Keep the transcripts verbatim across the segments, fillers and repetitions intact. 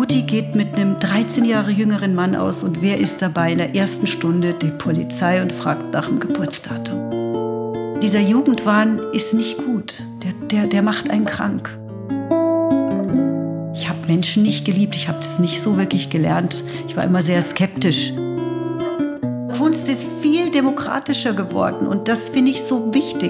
Mutti geht mit einem dreizehn Jahre jüngeren Mann aus und wer ist dabei in der ersten Stunde? Die Polizei und fragt nach dem Geburtsdatum. Dieser Jugendwahn ist nicht gut. Der, der, der macht einen krank. Ich habe Menschen nicht geliebt, ich habe das nicht so wirklich gelernt. Ich war immer sehr skeptisch. Kunst ist viel demokratischer geworden und das finde ich so wichtig.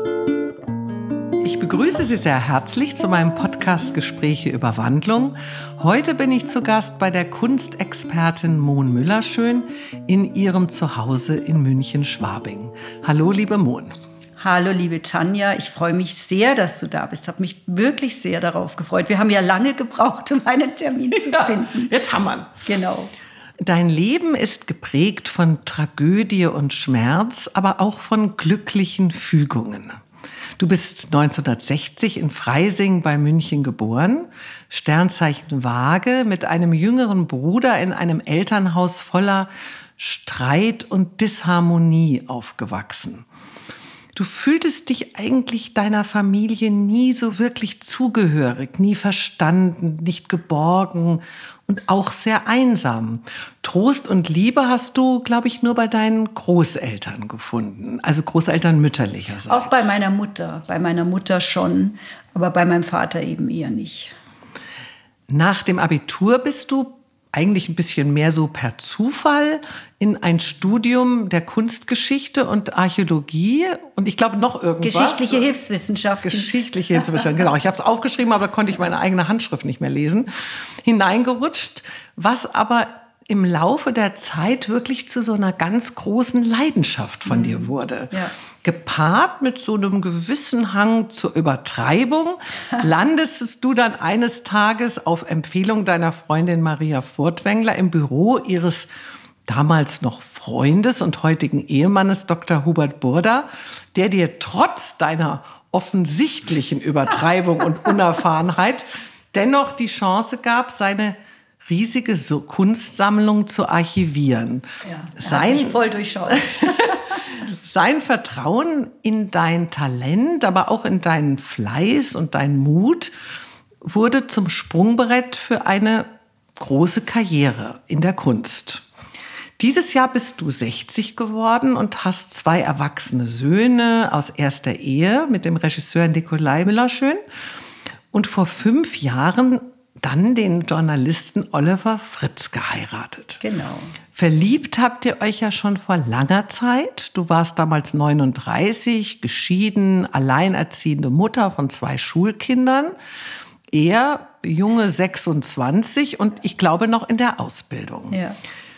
Ich begrüße Sie sehr herzlich zu meinem Podcast Gespräche über Wandlung. Heute bin ich zu Gast bei der Kunstexpertin Moon Müllerschön in ihrem Zuhause in München-Schwabing. Hallo, liebe Moon. Hallo, liebe Tanja. Ich freue mich sehr, dass du da bist. Ich habe mich wirklich sehr darauf gefreut. Wir haben ja lange gebraucht, um einen Termin zu ja, finden. Jetzt haben wir ihn. Genau. Dein Leben ist geprägt von Tragödie und Schmerz, aber auch von glücklichen Fügungen. Du bist neunzehnhundertsechzig in Freising bei München geboren, Sternzeichen Waage, mit einem jüngeren Bruder in einem Elternhaus voller Streit und Disharmonie aufgewachsen. Du fühltest dich eigentlich deiner Familie nie so wirklich zugehörig, nie verstanden, nicht geborgen und auch sehr einsam. Trost und Liebe hast du, glaube ich, nur bei deinen Großeltern gefunden, also Großeltern mütterlicherseits. Auch bei meiner Mutter, bei meiner Mutter schon, aber bei meinem Vater eben eher nicht. Nach dem Abitur bist du eigentlich ein bisschen mehr so per Zufall in ein Studium der Kunstgeschichte und Archäologie und ich glaube noch irgendwas. Geschichtliche Hilfswissenschaften. Geschichtliche Hilfswissenschaften, genau. Ich habe es aufgeschrieben, aber da konnte ich meine eigene Handschrift nicht mehr lesen. Hineingerutscht, was aber im Laufe der Zeit wirklich zu so einer ganz großen Leidenschaft von mhm. dir wurde. Ja. Gepaart mit so einem gewissen Hang zur Übertreibung, landest du dann eines Tages auf Empfehlung deiner Freundin Maria Furtwängler im Büro ihres damals noch Freundes und heutigen Ehemannes Doktor Hubert Burda, der dir trotz deiner offensichtlichen Übertreibung und Unerfahrenheit dennoch die Chance gab, seine riesige Kunstsammlung zu archivieren. Ja, sein, hat mich voll durchschaut. Sein Vertrauen in dein Talent, aber auch in deinen Fleiß und deinen Mut wurde zum Sprungbrett für eine große Karriere in der Kunst. Dieses Jahr bist du sechzig geworden und hast zwei erwachsene Söhne aus erster Ehe mit dem Regisseur Nikolai Müllerschön und vor fünf Jahren dann den Journalisten Oliver Fritz geheiratet. Genau. Verliebt habt ihr euch ja schon vor langer Zeit. Du warst damals neununddreißig, geschieden, alleinerziehende Mutter von zwei Schulkindern. Er, junge sechsundzwanzig und ich glaube noch in der Ausbildung. Ja.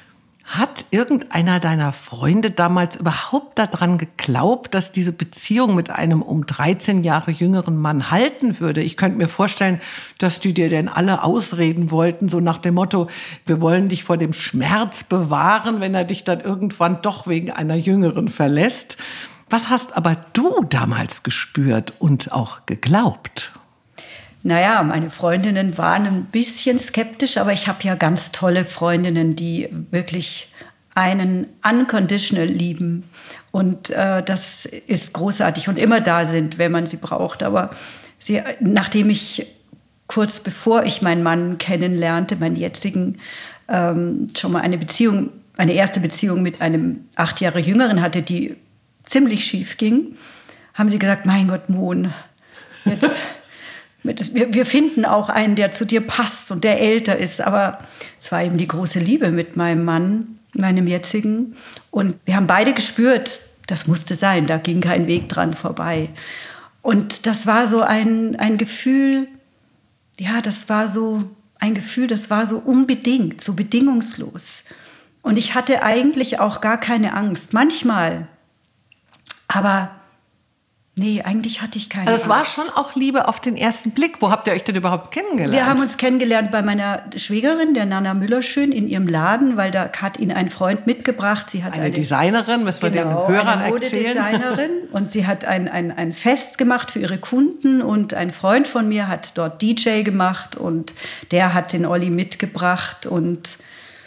Hat irgendeiner deiner Freunde damals überhaupt daran geglaubt, dass diese Beziehung mit einem um dreizehn Jahre jüngeren Mann halten würde? Ich könnte mir vorstellen, dass die dir denn alle ausreden wollten, so nach dem Motto, wir wollen dich vor dem Schmerz bewahren, wenn er dich dann irgendwann doch wegen einer Jüngeren verlässt. Was hast aber du damals gespürt und auch geglaubt? Naja, meine Freundinnen waren ein bisschen skeptisch, aber ich habe ja ganz tolle Freundinnen, die wirklich einen unconditional lieben. Und äh, das ist großartig und immer da sind, wenn man sie braucht. Aber sie, nachdem ich kurz bevor ich meinen Mann kennenlernte, meinen jetzigen, ähm, schon mal eine Beziehung, eine erste Beziehung mit einem acht Jahre Jüngeren hatte, die ziemlich schief ging, haben sie gesagt, mein Gott, Moon, jetzt... Wir finden auch einen, der zu dir passt und der älter ist. Aber es war eben die große Liebe mit meinem Mann, meinem jetzigen. Und wir haben beide gespürt, das musste sein, da ging kein Weg dran vorbei. Und das war so ein, ein Gefühl, ja, das war so ein Gefühl, das war so unbedingt, so bedingungslos. Und ich hatte eigentlich auch gar keine Angst, manchmal, aber... Nee, eigentlich hatte ich keine Also es Angst. war schon auch Liebe auf den ersten Blick. Wo habt ihr euch denn überhaupt kennengelernt? Wir haben uns kennengelernt bei meiner Schwägerin, der Nana Müllerschön, in ihrem Laden, weil da hat ihn ein Freund mitgebracht. Sie hat eine, eine Designerin, müssen wir genau, den Hörern eine erzählen. Modedesignerin. Und sie hat ein, ein, ein Fest gemacht für ihre Kunden und ein Freund von mir hat dort D J gemacht und der hat den Olli mitgebracht und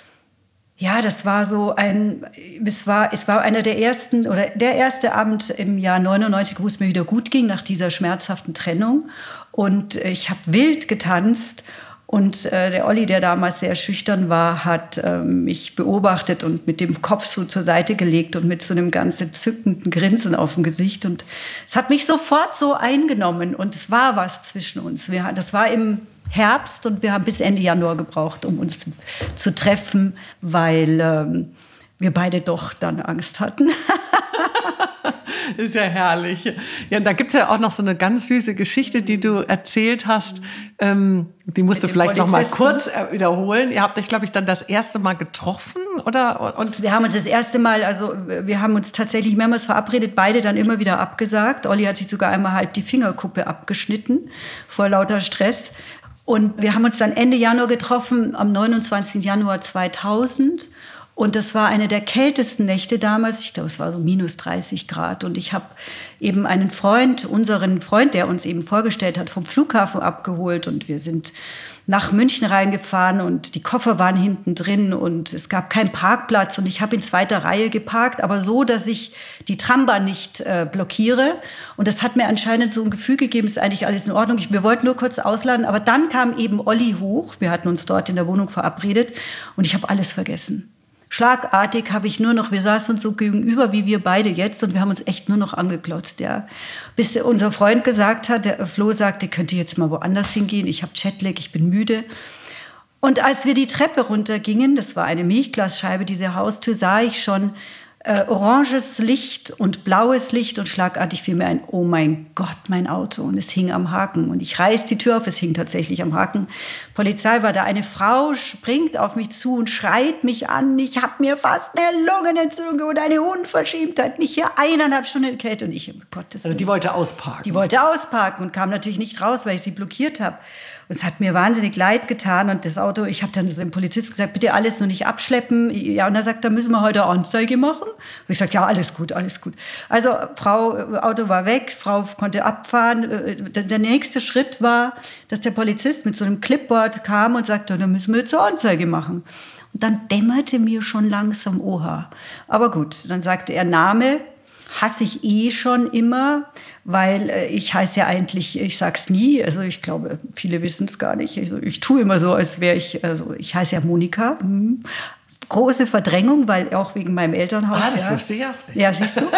ja, das war so ein, es war, es war einer der ersten, oder der erste Abend im Jahr neunundneunzig, wo es mir wieder gut ging nach dieser schmerzhaften Trennung. Und ich habe wild getanzt Und äh, der Olli, der damals sehr schüchtern war, hat äh, mich beobachtet und mit dem Kopf so zur Seite gelegt und mit so einem ganz entzückenden Grinsen auf dem Gesicht. Und es hat mich sofort so eingenommen und es war was zwischen uns. Wir, das war im Herbst und wir haben bis Ende Januar gebraucht, um uns zu, zu treffen, weil ähm, wir beide doch dann Angst hatten. Ist ja herrlich. Ja, und da gibt es ja auch noch so eine ganz süße Geschichte, die du erzählt hast. Ähm, die musst du vielleicht noch mal kurz wiederholen. Ihr habt euch, glaube ich, dann das erste Mal getroffen, oder? Und wir haben uns das erste Mal, also wir haben uns tatsächlich mehrmals verabredet, beide dann immer wieder abgesagt. Olli hat sich sogar einmal halb die Fingerkuppe abgeschnitten vor lauter Stress. Und wir haben uns dann Ende Januar getroffen, am neunundzwanzigsten Januar zweitausend. Und das war eine der kältesten Nächte damals. Ich glaube, es war so minus dreißig Grad. Und ich habe eben einen Freund, unseren Freund, der uns eben vorgestellt hat, vom Flughafen abgeholt. Und wir sind nach München reingefahren und die Koffer waren hinten drin und es gab keinen Parkplatz. Und ich habe in zweiter Reihe geparkt, aber so, dass ich die Trambahn nicht äh, blockiere. Und das hat mir anscheinend so ein Gefühl gegeben, ist eigentlich alles in Ordnung. Ich, wir wollten nur kurz ausladen. Aber dann kam eben Olli hoch. Wir hatten uns dort in der Wohnung verabredet und ich habe alles vergessen. Schlagartig habe ich nur noch, wir saßen uns so gegenüber wie wir beide jetzt und wir haben uns echt nur noch angeglotzt, ja. Bis unser Freund gesagt hat, der Flo sagte, könnt ihr jetzt mal woanders hingehen, ich habe Jetlag, ich bin müde. Und als wir die Treppe runtergingen, das war eine Milchglasscheibe, diese Haustür, sah ich schon äh, oranges Licht und blaues Licht und schlagartig fiel mir ein, oh mein Gott, mein Auto. Und es hing am Haken. Und ich reiß die Tür auf, es hing tatsächlich am Haken. Polizei war da. Eine Frau springt auf mich zu und schreit mich an. Ich habe mir fast eine Lungenentzündung und eine Unverschämtheit. Nicht hier eineinhalb Stunden Kälte. Und ich, um Gottes Willen. Also die wollte ausparken. Die wollte ausparken und kam natürlich nicht raus, weil ich sie blockiert habe. Und es hat mir wahnsinnig leid getan. Und das Auto, ich habe dann so dem Polizist gesagt, bitte alles nur nicht abschleppen. Ja, und er sagt, da müssen wir heute Anzeige machen. Und ich sage, ja, alles gut, alles gut. Also Frau, Auto war weg, Frau konnte abfahren. Der nächste Schritt war, dass der Polizist mit so einem Clipboard kam und sagte, da müssen wir jetzt eine Anzeige machen. Und dann dämmerte mir schon langsam, oha. Aber gut, dann sagte er, Name hasse ich eh schon immer, weil äh, ich heiße ja eigentlich, ich sag's nie, also ich glaube, viele wissen es gar nicht. Also ich tue immer so, als wäre ich, also ich heiße ja Monika. Hm. Große Verdrängung, weil auch wegen meinem Elternhaus. Ah, das ja. wusste ich auch nicht. Ja, siehst du?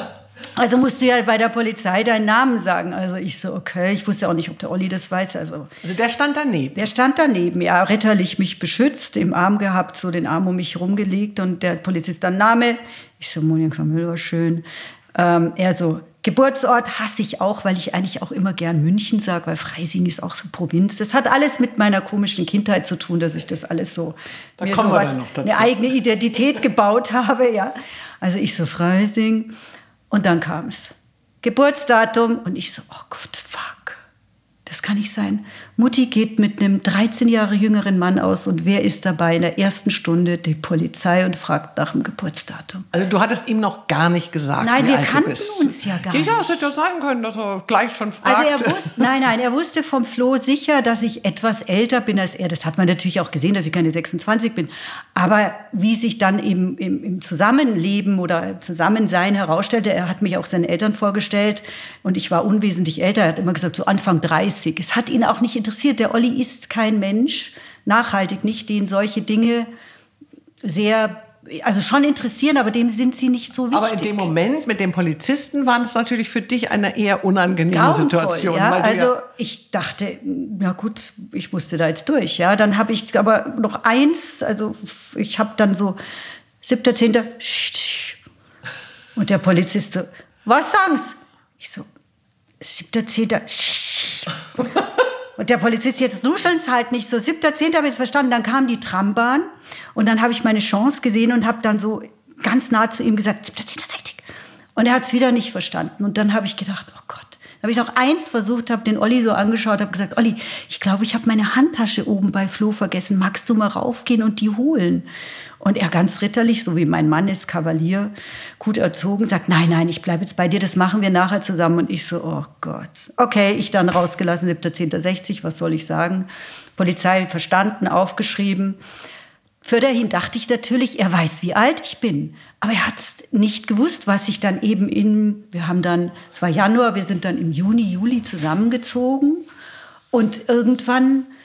Also musst du ja bei der Polizei deinen Namen sagen. Also ich so, okay, ich wusste auch nicht, ob der Olli das weiß. Also, also der stand daneben? Der stand daneben, ja, ritterlich mich beschützt, im Arm gehabt, so den Arm um mich rumgelegt und der Polizist dann Name. Ich so, Monika Müller, schön. Ähm, er so, Geburtsort hasse ich auch, weil ich eigentlich auch immer gern München sage, weil Freising ist auch so Provinz. Das hat alles mit meiner komischen Kindheit zu tun, dass ich das alles so, da mir kommen so wir was, dann noch dazu. Eine eigene Identität gebaut habe. Ja. Also ich so, Freising. Und dann kam es. Geburtsdatum. Und ich so, oh Gott, fuck. Das kann nicht sein. Mutti geht mit einem dreizehn Jahre jüngeren Mann aus und wer ist dabei in der ersten Stunde? Die Polizei und fragt nach dem Geburtsdatum. Also du hattest ihm noch gar nicht gesagt, nein, wie wir alt kannten du bist. uns ja gar nicht. Ja, es hätte ja sein können, dass er gleich schon fragt. Also er wusste, nein, nein, er wusste vom Flo sicher, dass ich etwas älter bin als er. Das hat man natürlich auch gesehen, dass ich keine sechsundzwanzig bin. Aber wie sich dann eben im, im Zusammenleben oder im Zusammensein herausstellte, er hat mich auch seinen Eltern vorgestellt und ich war unwesentlich älter. Er hat immer gesagt, so Anfang dreißig. Es hat ihn auch nicht interessiert. Der Olli ist kein Mensch, nachhaltig nicht, den solche Dinge sehr, also schon interessieren, aber dem sind sie nicht so wichtig. Aber in dem Moment mit dem Polizisten war das natürlich für dich eine eher unangenehme Grauenvoll, Situation. Ja? Weil also ja ich dachte, na gut, ich musste da jetzt durch. Ja? Dann habe ich aber noch eins, also ich habe dann so siebter zehnter und der Polizist so, was sagen's? Ich so, siebter zehnter Und der Polizist, jetzt nuscheln's halt nicht so. siebter zehnter habe ich es verstanden. Dann kam die Trambahn und dann habe ich meine Chance gesehen und habe dann so ganz nah zu ihm gesagt, siebter zehnter sechzig. Und er hat es wieder nicht verstanden. Und dann habe ich gedacht, oh Gott. Dann habe ich noch eins versucht, habe den Olli so angeschaut, habe gesagt, Olli, ich glaube, ich habe meine Handtasche oben bei Flo vergessen. Magst du mal raufgehen und die holen? Und er ganz ritterlich, so wie mein Mann ist, Kavalier, gut erzogen, sagt, nein, nein, ich bleibe jetzt bei dir, das machen wir nachher zusammen. Und ich so, oh Gott. Okay, ich dann rausgelassen, siebter zehnter sechzig, was soll ich sagen? Polizei verstanden, aufgeschrieben. Fürderhin dachte ich natürlich, er weiß, wie alt ich bin. Aber er hat es nicht gewusst, was ich dann eben in, wir haben dann, es war Januar, wir sind dann im Juni, Juli zusammengezogen. Und irgendwann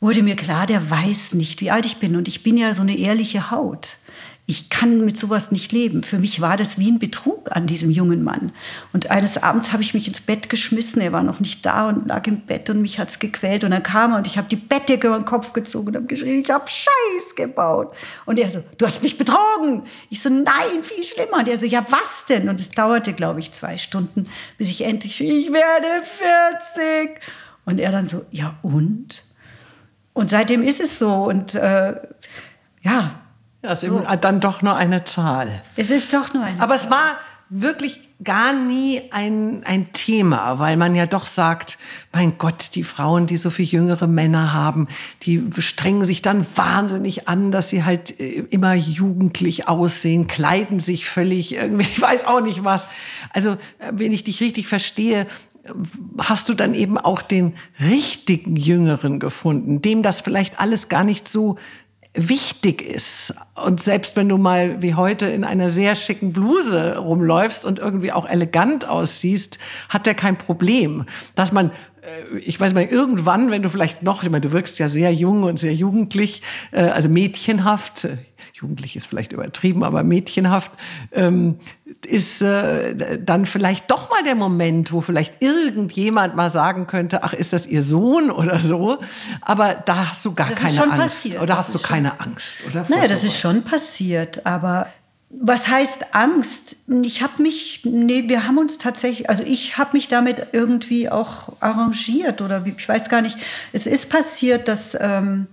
wurde mir klar, der weiß nicht, wie alt ich bin. Und ich bin ja so eine ehrliche Haut. Ich kann mit sowas nicht leben. Für mich war das wie ein Betrug an diesem jungen Mann. Und eines Abends habe ich mich ins Bett geschmissen. Er war noch nicht da und lag im Bett und mich hat's gequält. Und dann kam er und ich habe die Bettdecke über den Kopf gezogen und habe geschrien, ich habe Scheiß gebaut. Und er so, du hast mich betrogen. Ich so, nein, viel schlimmer. Und er so, ja, was denn? Und es dauerte, glaube ich, zwei Stunden, bis ich endlich schrie, ich werde vierzig. Und er dann so, ja und? Und seitdem ist es so. Und äh, ja, Ja, es ist so. Dann doch nur eine Zahl. Es ist doch nur eine Aber Zahl. es war wirklich gar nie ein, ein Thema, weil man ja doch sagt, mein Gott, die Frauen, die so viel jüngere Männer haben, die strengen sich dann wahnsinnig an, dass sie halt immer jugendlich aussehen, kleiden sich völlig irgendwie, ich weiß auch nicht was. Also, wenn ich dich richtig verstehe, hast du dann eben auch den richtigen Jüngeren gefunden, dem das vielleicht alles gar nicht so wichtig ist. Und selbst wenn du mal wie heute in einer sehr schicken Bluse rumläufst und irgendwie auch elegant aussiehst, hat der kein Problem. Dass man, ich weiß mal, irgendwann, wenn du vielleicht noch, ich meine, du wirkst ja sehr jung und sehr jugendlich, also mädchenhaft, jugendlich ist vielleicht übertrieben, aber mädchenhaft, ähm, ist äh, dann vielleicht doch mal der Moment, wo vielleicht irgendjemand mal sagen könnte, ach, ist das ihr Sohn oder so? Aber da hast du gar das keine Angst. Passiert. Oder das hast du schon, keine Angst? Oder naja, das ist schon passiert. Aber was heißt Angst? Ich habe mich, nee, wir haben uns tatsächlich, also ich habe mich damit irgendwie auch arrangiert. Oder ich weiß gar nicht, es ist passiert, dass Ähm,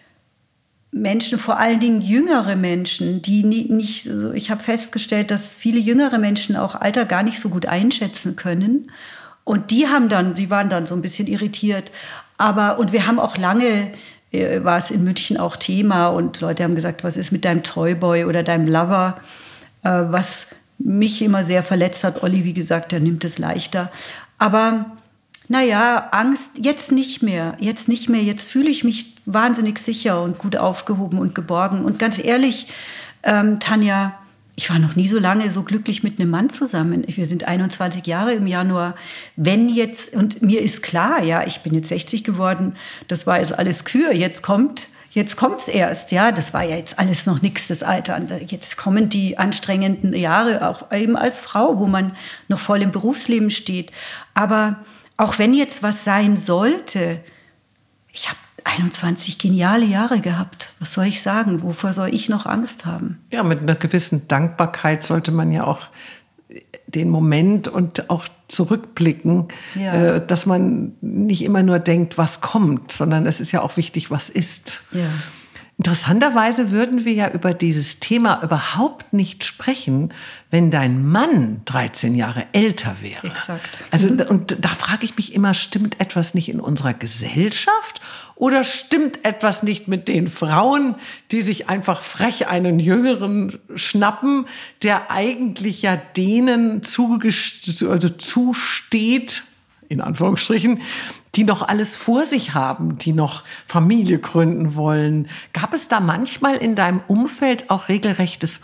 Menschen, vor allen Dingen jüngere Menschen, die nie, nicht so, ich habe festgestellt, dass viele jüngere Menschen auch Alter gar nicht so gut einschätzen können. Und die haben dann, die waren dann so ein bisschen irritiert. Aber, und wir haben auch lange, äh, war es in München auch Thema und Leute haben gesagt, was ist mit deinem Toyboy oder deinem Lover? Äh, was mich immer sehr verletzt hat. Olli, wie gesagt, der nimmt es leichter. Aber naja, Angst jetzt nicht mehr, jetzt nicht mehr. Jetzt fühle ich mich wahnsinnig sicher und gut aufgehoben und geborgen. Und ganz ehrlich, ähm, Tanja, ich war noch nie so lange so glücklich mit einem Mann zusammen. Wir sind einundzwanzig Jahre im Januar. Wenn jetzt, und mir ist klar, ja, ich bin jetzt sechzig geworden, das war jetzt alles Kür, jetzt kommt... Jetzt kommt's erst, ja, das war ja jetzt alles noch nichts, das Alter. Jetzt kommen die anstrengenden Jahre, auch eben als Frau, wo man noch voll im Berufsleben steht. Aber auch wenn jetzt was sein sollte, ich habe einundzwanzig geniale Jahre gehabt. Was soll ich sagen? Wovor soll ich noch Angst haben? Ja, mit einer gewissen Dankbarkeit sollte man ja auch den Moment und auch zurückblicken, ja. äh, dass man nicht immer nur denkt, was kommt, sondern es ist ja auch wichtig, was ist. Ja. Interessanterweise würden wir ja über dieses Thema überhaupt nicht sprechen, wenn dein Mann dreizehn Jahre älter wäre. Exakt. Also, und da frage ich mich immer, stimmt etwas nicht in unserer Gesellschaft oder stimmt etwas nicht mit den Frauen, die sich einfach frech einen Jüngeren schnappen, der eigentlich ja denen zugest- also zusteht, in Anführungsstrichen, die noch alles vor sich haben, die noch Familie gründen wollen. Gab es da manchmal in deinem Umfeld auch regelrechtes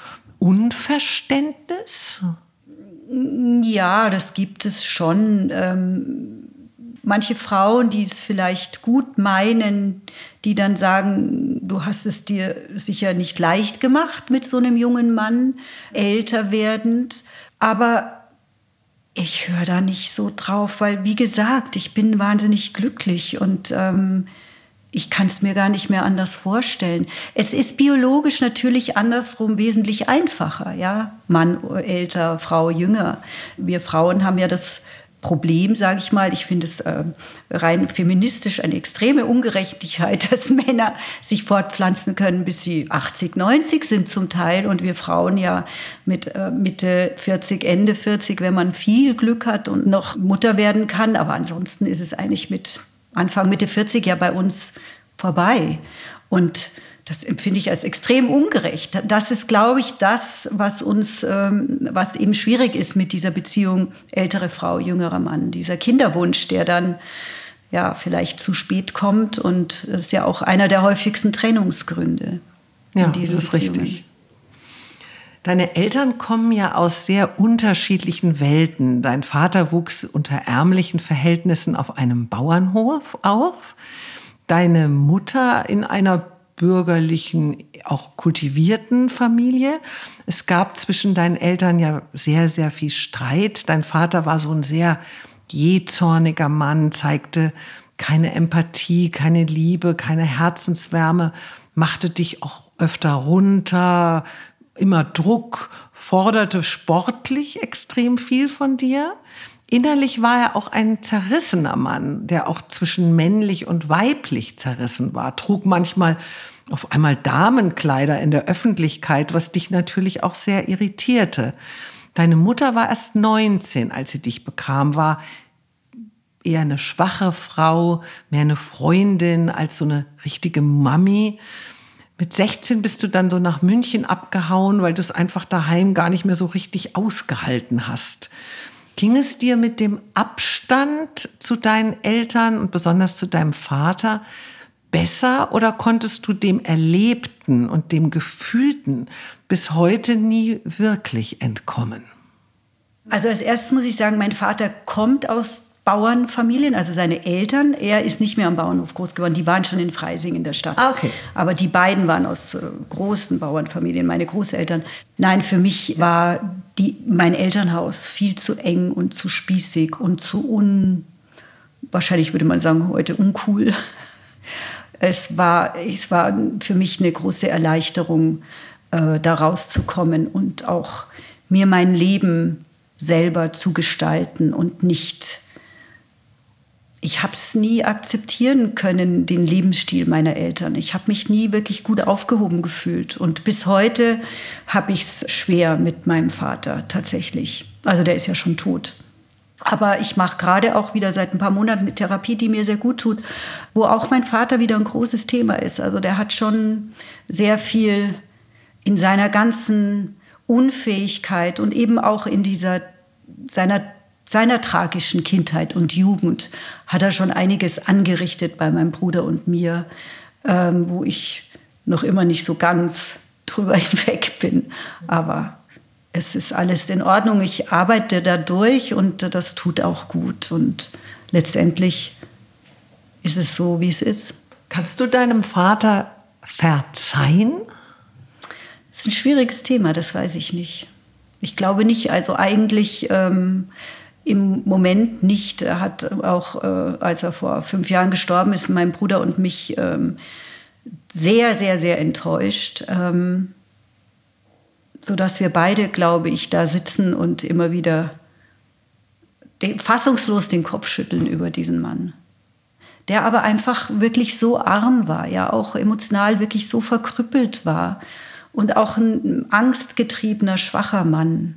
Unverständnis? Ja, das gibt es schon. Ähm, manche Frauen, die es vielleicht gut meinen, die dann sagen, du hast es dir sicher nicht leicht gemacht mit so einem jungen Mann, älter werdend. Aber ich höre da nicht so drauf, weil, wie gesagt, ich bin wahnsinnig glücklich und ähm, ich kann es mir gar nicht mehr anders vorstellen. Es ist biologisch natürlich andersrum wesentlich einfacher, ja, Mann älter, Frau jünger. Wir Frauen haben ja das Problem, sage ich mal, ich finde es äh, rein feministisch eine extreme Ungerechtigkeit, dass Männer sich fortpflanzen können, bis sie achtzig, neunzig sind zum Teil und wir Frauen ja mit äh, Mitte vierzig, Ende vierzig, wenn man viel Glück hat und noch Mutter werden kann, aber ansonsten ist es eigentlich mit Anfang, Mitte vierzig ja bei uns vorbei und das empfinde ich als extrem ungerecht. Das ist, glaube ich, das, was uns, ähm, was eben schwierig ist mit dieser Beziehung ältere Frau, jüngerer Mann. Dieser Kinderwunsch, der dann ja vielleicht zu spät kommt und das ist ja auch einer der häufigsten Trennungsgründe. Ja, das ist Beziehungen. Richtig. Deine Eltern kommen ja aus sehr unterschiedlichen Welten. Dein Vater wuchs unter ärmlichen Verhältnissen auf einem Bauernhof auf. Deine Mutter in einer bürgerlichen, auch kultivierten Familie. Es gab zwischen deinen Eltern ja sehr, sehr viel Streit. Dein Vater war so ein sehr jähzorniger Mann, zeigte keine Empathie, keine Liebe, keine Herzenswärme, machte dich auch öfter runter, immer Druck, forderte sportlich extrem viel von dir. Innerlich war er auch ein zerrissener Mann, der auch zwischen männlich und weiblich zerrissen war, trug manchmal auf einmal Damenkleider in der Öffentlichkeit, was dich natürlich auch sehr irritierte. Deine Mutter war erst neunzehn, als sie dich bekam, war eher eine schwache Frau, mehr eine Freundin als so eine richtige Mami. Mit sechzehn bist du dann so nach München abgehauen, weil du es einfach daheim gar nicht mehr so richtig ausgehalten hast. Ging es dir mit dem Abstand zu deinen Eltern und besonders zu deinem Vater besser oder konntest du dem Erlebten und dem Gefühlten bis heute nie wirklich entkommen? Also als erstes muss ich sagen, mein Vater kommt aus Bauernfamilien, also seine Eltern. Er ist nicht mehr am Bauernhof groß geworden, die waren schon in Freising in der Stadt. Ah, okay. Aber die beiden waren aus äh, großen Bauernfamilien, meine Großeltern. Nein, für mich war die, mein Elternhaus viel zu eng und zu spießig und zu un, wahrscheinlich würde man sagen heute uncool. Es war, es war für mich eine große Erleichterung, äh, da rauszukommen und auch mir mein Leben selber zu gestalten und nicht. Ich habe es nie akzeptieren können, den Lebensstil meiner Eltern. Ich habe mich nie wirklich gut aufgehoben gefühlt. Und bis heute habe ich es schwer mit meinem Vater tatsächlich. Also der ist ja schon tot. Aber ich mache gerade auch wieder seit ein paar Monaten eine Therapie, die mir sehr gut tut, wo auch mein Vater wieder ein großes Thema ist. Also der hat schon sehr viel in seiner ganzen Unfähigkeit und eben auch in dieser seiner seiner tragischen Kindheit und Jugend hat er schon einiges angerichtet bei meinem Bruder und mir, ähm, wo ich noch immer nicht so ganz drüber hinweg bin. Aber es ist alles in Ordnung. Ich arbeite da durch und das tut auch gut. Und letztendlich ist es so, wie es ist. Kannst du deinem Vater verzeihen? Das ist ein schwieriges Thema, das weiß ich nicht. Ich glaube nicht. Also eigentlich ähm, im Moment nicht. Er hat auch, äh, als er vor fünf Jahren gestorben ist, mein Bruder und mich ähm, sehr, sehr, sehr enttäuscht. Ähm, sodass wir beide, glaube ich, da sitzen und immer wieder fassungslos den Kopf schütteln über diesen Mann. Der aber einfach wirklich so arm war, ja auch emotional wirklich so verkrüppelt war. Und auch ein angstgetriebener, schwacher Mann.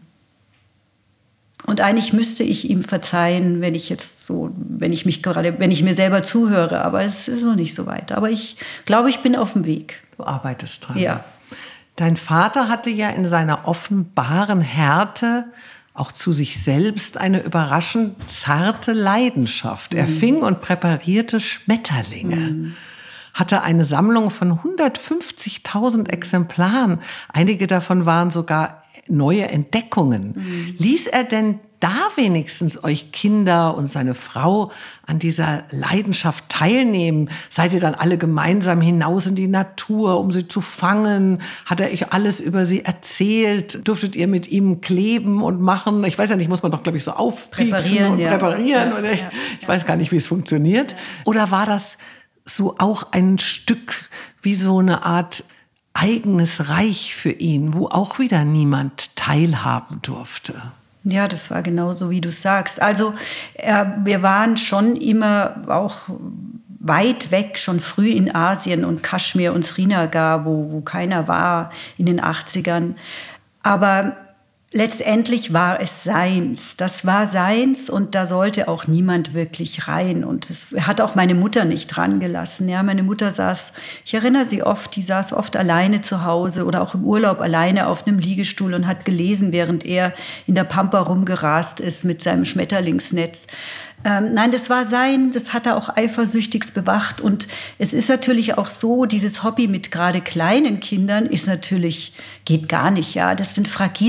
Und eigentlich müsste ich ihm verzeihen, wenn ich jetzt so, wenn ich mich gerade, wenn ich mir selber zuhöre. Aber es ist noch nicht so weit. Aber ich glaube, ich bin auf dem Weg. Du arbeitest dran. Ja. Dein Vater hatte ja in seiner offenbaren Härte auch zu sich selbst eine überraschend zarte Leidenschaft. Er mhm. fing und präparierte Schmetterlinge. Mhm. Hatte eine Sammlung von hundertfünfzigtausend Exemplaren. Einige davon waren sogar neue Entdeckungen. Mhm. Ließ er denn da wenigstens euch Kinder und seine Frau an dieser Leidenschaft teilnehmen? Seid ihr dann alle gemeinsam hinaus in die Natur, um sie zu fangen? Hat er euch alles über sie erzählt? Durftet ihr mit ihm kleben und machen? Ich weiß ja nicht, muss man doch, glaube ich, so aufpieksen und ja. präparieren? Ja, oder ich, ja, ich weiß gar nicht, wie es funktioniert. Ja. Oder war das so auch ein Stück wie so eine Art eigenes Reich für ihn, wo auch wieder niemand teilhaben durfte? Ja, das war genauso, wie du sagst. Also äh, wir waren schon immer auch weit weg, schon früh in Asien und Kaschmir und Srinagar, wo, wo keiner war in den achtzigern. Aber letztendlich war es seins. Das war seins und da sollte auch niemand wirklich rein. Und es hat auch meine Mutter nicht dran gelassen. Ja, meine Mutter saß, ich erinnere sie oft, die saß oft alleine zu Hause oder auch im Urlaub alleine auf einem Liegestuhl und hat gelesen, während er in der Pampa rumgerast ist mit seinem Schmetterlingsnetz. Ähm, nein, das war sein, das hat er auch eifersüchtigst bewacht. Und es ist natürlich auch so, dieses Hobby mit gerade kleinen Kindern ist natürlich, geht gar nicht. Ja, das sind fragile Geschöpfe.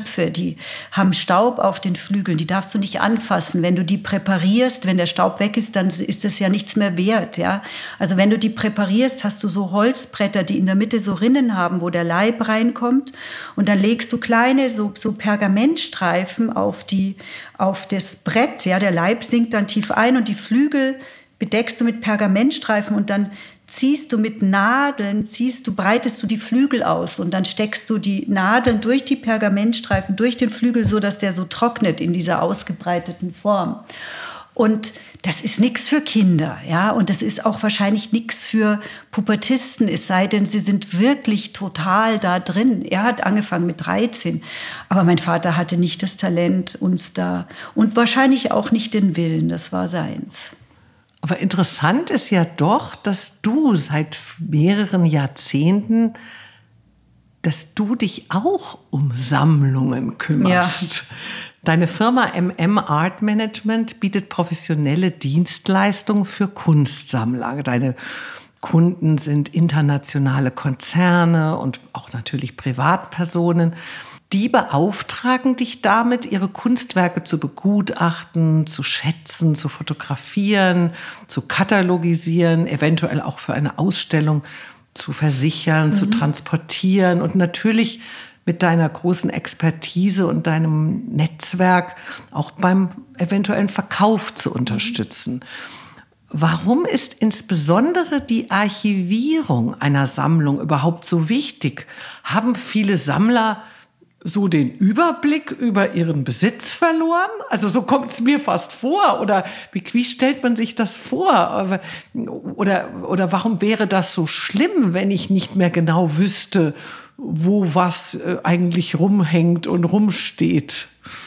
Geschöpfe, die haben Staub auf den Flügeln, die darfst du nicht anfassen. Wenn du die präparierst, wenn der Staub weg ist, dann ist das ja nichts mehr wert. Ja? Also wenn du die präparierst, hast du so Holzbretter, die in der Mitte so Rinnen haben, wo der Leib reinkommt. Und dann legst du kleine so, so Pergamentstreifen auf, die, auf das Brett. Ja? Der Leib sinkt dann tief ein und die Flügel bedeckst du mit Pergamentstreifen und dann ziehst du mit Nadeln, ziehst du, breitest du die Flügel aus und dann steckst du die Nadeln durch die Pergamentstreifen, durch den Flügel, so dass der so trocknet in dieser ausgebreiteten Form. Und das ist nichts für Kinder, ja, und das ist auch wahrscheinlich nichts für Pubertisten, es sei denn, sie sind wirklich total da drin. Er hat angefangen mit dreizehn, aber mein Vater hatte nicht das Talent, uns da, und wahrscheinlich auch nicht den Willen, das war seins. Aber interessant ist ja doch, dass du seit mehreren Jahrzehnten, dass du dich auch um Sammlungen kümmerst. Ja. Deine Firma M M Art Management bietet professionelle Dienstleistungen für Kunstsammler. Deine Kunden sind internationale Konzerne und auch natürlich Privatpersonen. Die beauftragen dich damit, ihre Kunstwerke zu begutachten, zu schätzen, zu fotografieren, zu katalogisieren, eventuell auch für eine Ausstellung zu versichern, mhm. zu transportieren und natürlich mit deiner großen Expertise und deinem Netzwerk auch beim eventuellen Verkauf zu unterstützen. Warum ist insbesondere die Archivierung einer Sammlung überhaupt so wichtig? Haben viele Sammler so den Überblick über ihren Besitz verloren? Also so kommt es mir fast vor. Oder wie, wie stellt man sich das vor? Oder, oder warum wäre das so schlimm, wenn ich nicht mehr genau wüsste, wo was eigentlich rumhängt und rumsteht?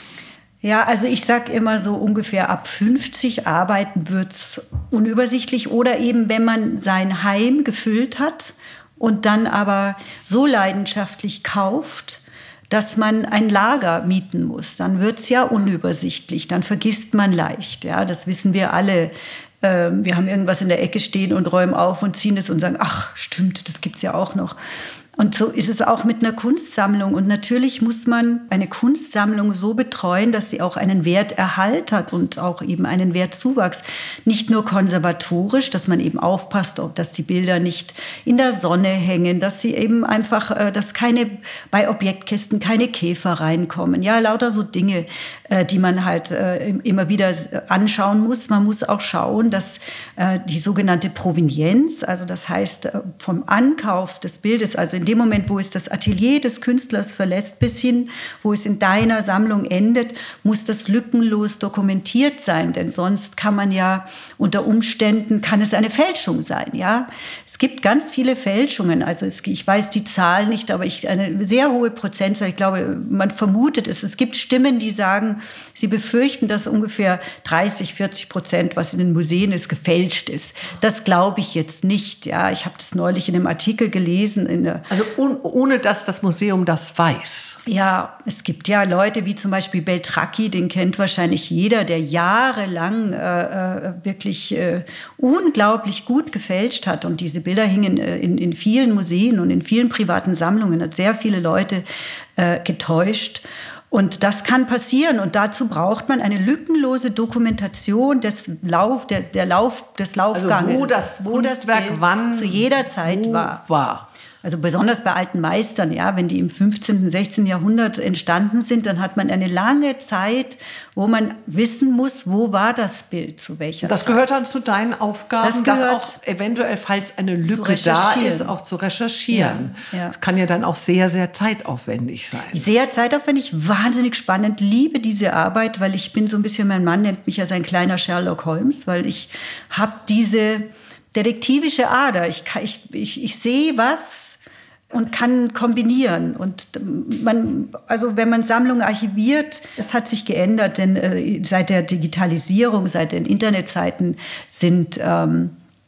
Ja, also ich sag immer so ungefähr ab fünfzig arbeiten wird's unübersichtlich. Oder eben, wenn man sein Heim gefüllt hat und dann aber so leidenschaftlich kauft, dass man ein Lager mieten muss, dann wird's ja unübersichtlich, dann vergisst man leicht. Ja, das wissen wir alle. Ähm, wir haben irgendwas in der Ecke stehen und räumen auf und ziehen es und sagen, ach, stimmt, das gibt's ja auch noch. Und so ist es auch mit einer Kunstsammlung. Und natürlich muss man eine Kunstsammlung so betreuen, dass sie auch einen Werterhalt hat und auch eben einen Wertzuwachs. Nicht nur konservatorisch, dass man eben aufpasst, dass die Bilder nicht in der Sonne hängen, dass sie eben einfach, dass keine, bei Objektkisten keine Käfer reinkommen. Ja, lauter so Dinge, die man halt immer wieder anschauen muss. Man muss auch schauen, dass die sogenannte Provenienz, also das heißt vom Ankauf des Bildes, also in dem Moment, wo es das Atelier des Künstlers verlässt, bis hin, wo es in deiner Sammlung endet, muss das lückenlos dokumentiert sein, denn sonst kann man ja unter Umständen, kann es eine Fälschung sein, ja. Es gibt ganz viele Fälschungen, also es, ich weiß die Zahl nicht, aber ich, eine sehr hohe Prozentzahl, ich glaube, man vermutet es. Es gibt Stimmen, die sagen, sie befürchten, dass ungefähr dreißig, vierzig Prozent, was in den Museen ist, gefälscht ist. Das glaube ich jetzt nicht, ja. Ich habe das neulich in einem Artikel gelesen, in der Also un, ohne, dass das Museum das weiß. Ja, es gibt ja Leute wie zum Beispiel Beltracchi, den kennt wahrscheinlich jeder, der jahrelang äh, wirklich äh, unglaublich gut gefälscht hat. Und diese Bilder hingen äh, in, in vielen Museen und in vielen privaten Sammlungen, hat sehr viele Leute äh, getäuscht. Und das kann passieren. Und dazu braucht man eine lückenlose Dokumentation des Lauf, der, der Lauf, des Laufganges. Also wo das wo Kunstwerk das wann zu jeder Zeit war. war. Also besonders bei alten Meistern, ja, wenn die im fünfzehnten, sechzehnten Jahrhundert entstanden sind, dann hat man eine lange Zeit, wo man wissen muss, wo war das Bild, zu welcher Das Zeit. Gehört dann zu deinen Aufgaben, das, das auch eventuell, falls eine Lücke da ist, auch zu recherchieren. Ja, ja. Das kann ja dann auch sehr, sehr zeitaufwendig sein. Sehr zeitaufwendig, wahnsinnig spannend. Liebe diese Arbeit, weil ich bin so ein bisschen, mein Mann nennt mich ja sein kleiner Sherlock Holmes, weil ich habe diese detektivische Ader. Ich, ich, ich, ich sehe was und kann kombinieren. Und man, also wenn man Sammlungen archiviert, das hat sich geändert, denn äh, seit der Digitalisierung, seit den Internetzeiten sind ähm,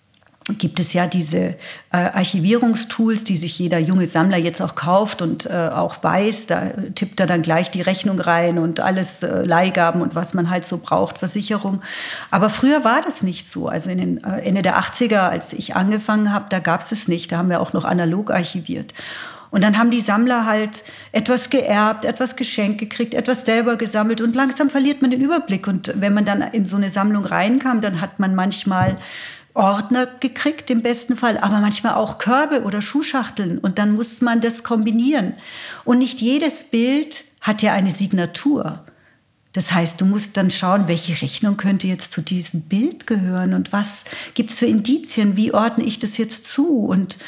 gibt es ja diese äh, Archivierungstools, die sich jeder junge Sammler jetzt auch kauft und äh, auch weiß, da tippt er dann gleich die Rechnung rein und alles äh, Leihgaben und was man halt so braucht, Versicherung. Aber früher war das nicht so. Also in den äh, Ende der achtziger, als ich angefangen habe, da gab es es nicht. Da haben wir auch noch analog archiviert. Und dann haben die Sammler halt etwas geerbt, etwas geschenkt gekriegt, etwas selber gesammelt und langsam verliert man den Überblick. Und wenn man dann in so eine Sammlung reinkam, dann hat man manchmal Ordner gekriegt im besten Fall, aber manchmal auch Körbe oder Schuhschachteln. Und dann muss man das kombinieren. Und nicht jedes Bild hat ja eine Signatur. Das heißt, du musst dann schauen, welche Rechnung könnte jetzt zu diesem Bild gehören und was gibt es für Indizien, wie ordne ich das jetzt zu und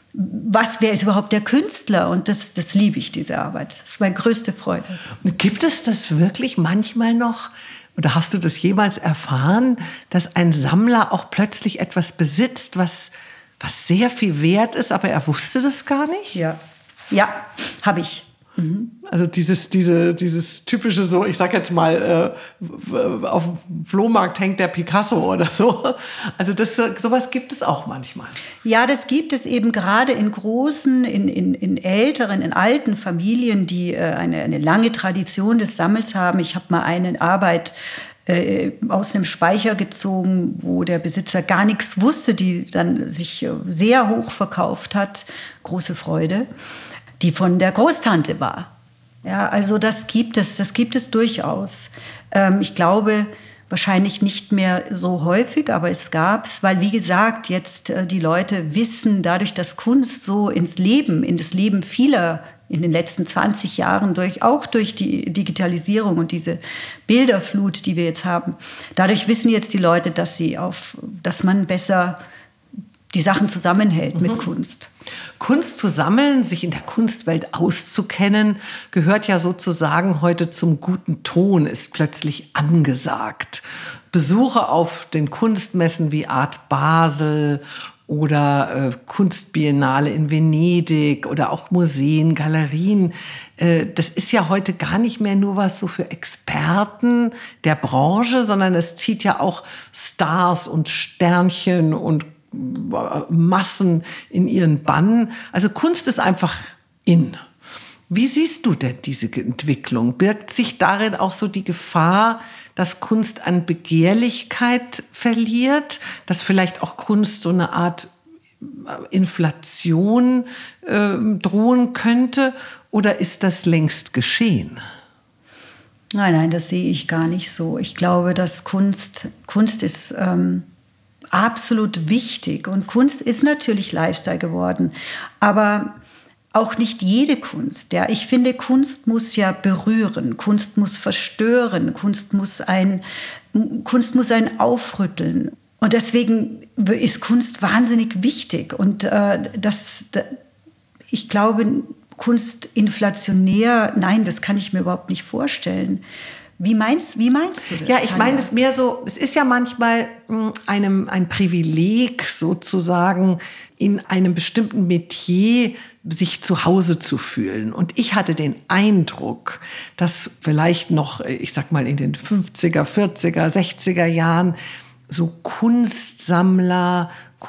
was, wer ist überhaupt der Künstler? Und das, das liebe ich, diese Arbeit. Das ist meine größte Freude. Gibt es das wirklich manchmal noch, oder hast du das jemals erfahren, dass ein Sammler auch plötzlich etwas besitzt, was, was sehr viel wert ist, aber er wusste das gar nicht? Ja, ja, habe ich. Mhm. Also dieses, diese, dieses typische so, ich sag jetzt mal, äh, auf dem Flohmarkt hängt der Picasso oder so. Also das, sowas gibt es auch manchmal. Ja, das gibt es eben gerade in großen, in, in, in älteren, in alten Familien, die äh, eine, eine lange Tradition des Sammels haben. Ich habe mal eine Arbeit äh, aus einem Speicher gezogen, wo der Besitzer gar nichts wusste, die dann sich sehr hoch verkauft hat. Große Freude. Die von der Großtante war. Ja, also das gibt es, das gibt es durchaus. Ähm, ich glaube, wahrscheinlich nicht mehr so häufig, aber es gab es, weil, wie gesagt, jetzt äh, die Leute wissen, dadurch, dass Kunst so ins Leben, in das Leben vieler in den letzten zwanzig Jahren, durch, auch durch die Digitalisierung und diese Bilderflut, die wir jetzt haben, dadurch wissen jetzt die Leute, dass, sie auf, dass man besser die Sachen zusammenhält mit mhm. Kunst. Kunst zu sammeln, sich in der Kunstwelt auszukennen, gehört ja sozusagen heute zum guten Ton, ist plötzlich angesagt. Besuche auf den Kunstmessen wie Art Basel oder äh, Kunstbiennale in Venedig oder auch Museen, Galerien. Äh, das ist ja heute gar nicht mehr nur was so für Experten der Branche, sondern es zieht ja auch Stars und Sternchen und Massen in ihren Bann. Also Kunst ist einfach in. Wie siehst du denn diese Entwicklung? Birgt sich darin auch so die Gefahr, dass Kunst an Begehrlichkeit verliert, dass vielleicht auch Kunst so eine Art Inflation äh, drohen könnte? Oder ist das längst geschehen? Nein, nein, das sehe ich gar nicht so. Ich glaube, dass Kunst, Kunst ist ähm absolut wichtig. Und Kunst ist natürlich Lifestyle geworden. Aber auch nicht jede Kunst. Ja. Ich finde, Kunst muss ja berühren. Kunst muss verstören. Kunst muss ein, Kunst muss einen aufrütteln. Und deswegen ist Kunst wahnsinnig wichtig. Und äh, das, das, ich glaube, Kunst inflationär, nein, das kann ich mir überhaupt nicht vorstellen. Wie meinst, wie meinst du das? Ja, ich meine es mehr so, es ist ja manchmal einem, ein Privileg sozusagen, in einem bestimmten Metier sich zu Hause zu fühlen. Und ich hatte den Eindruck, dass vielleicht noch, ich sag mal, in den fünfziger, vierziger, sechziger Jahren so Kunstsammler,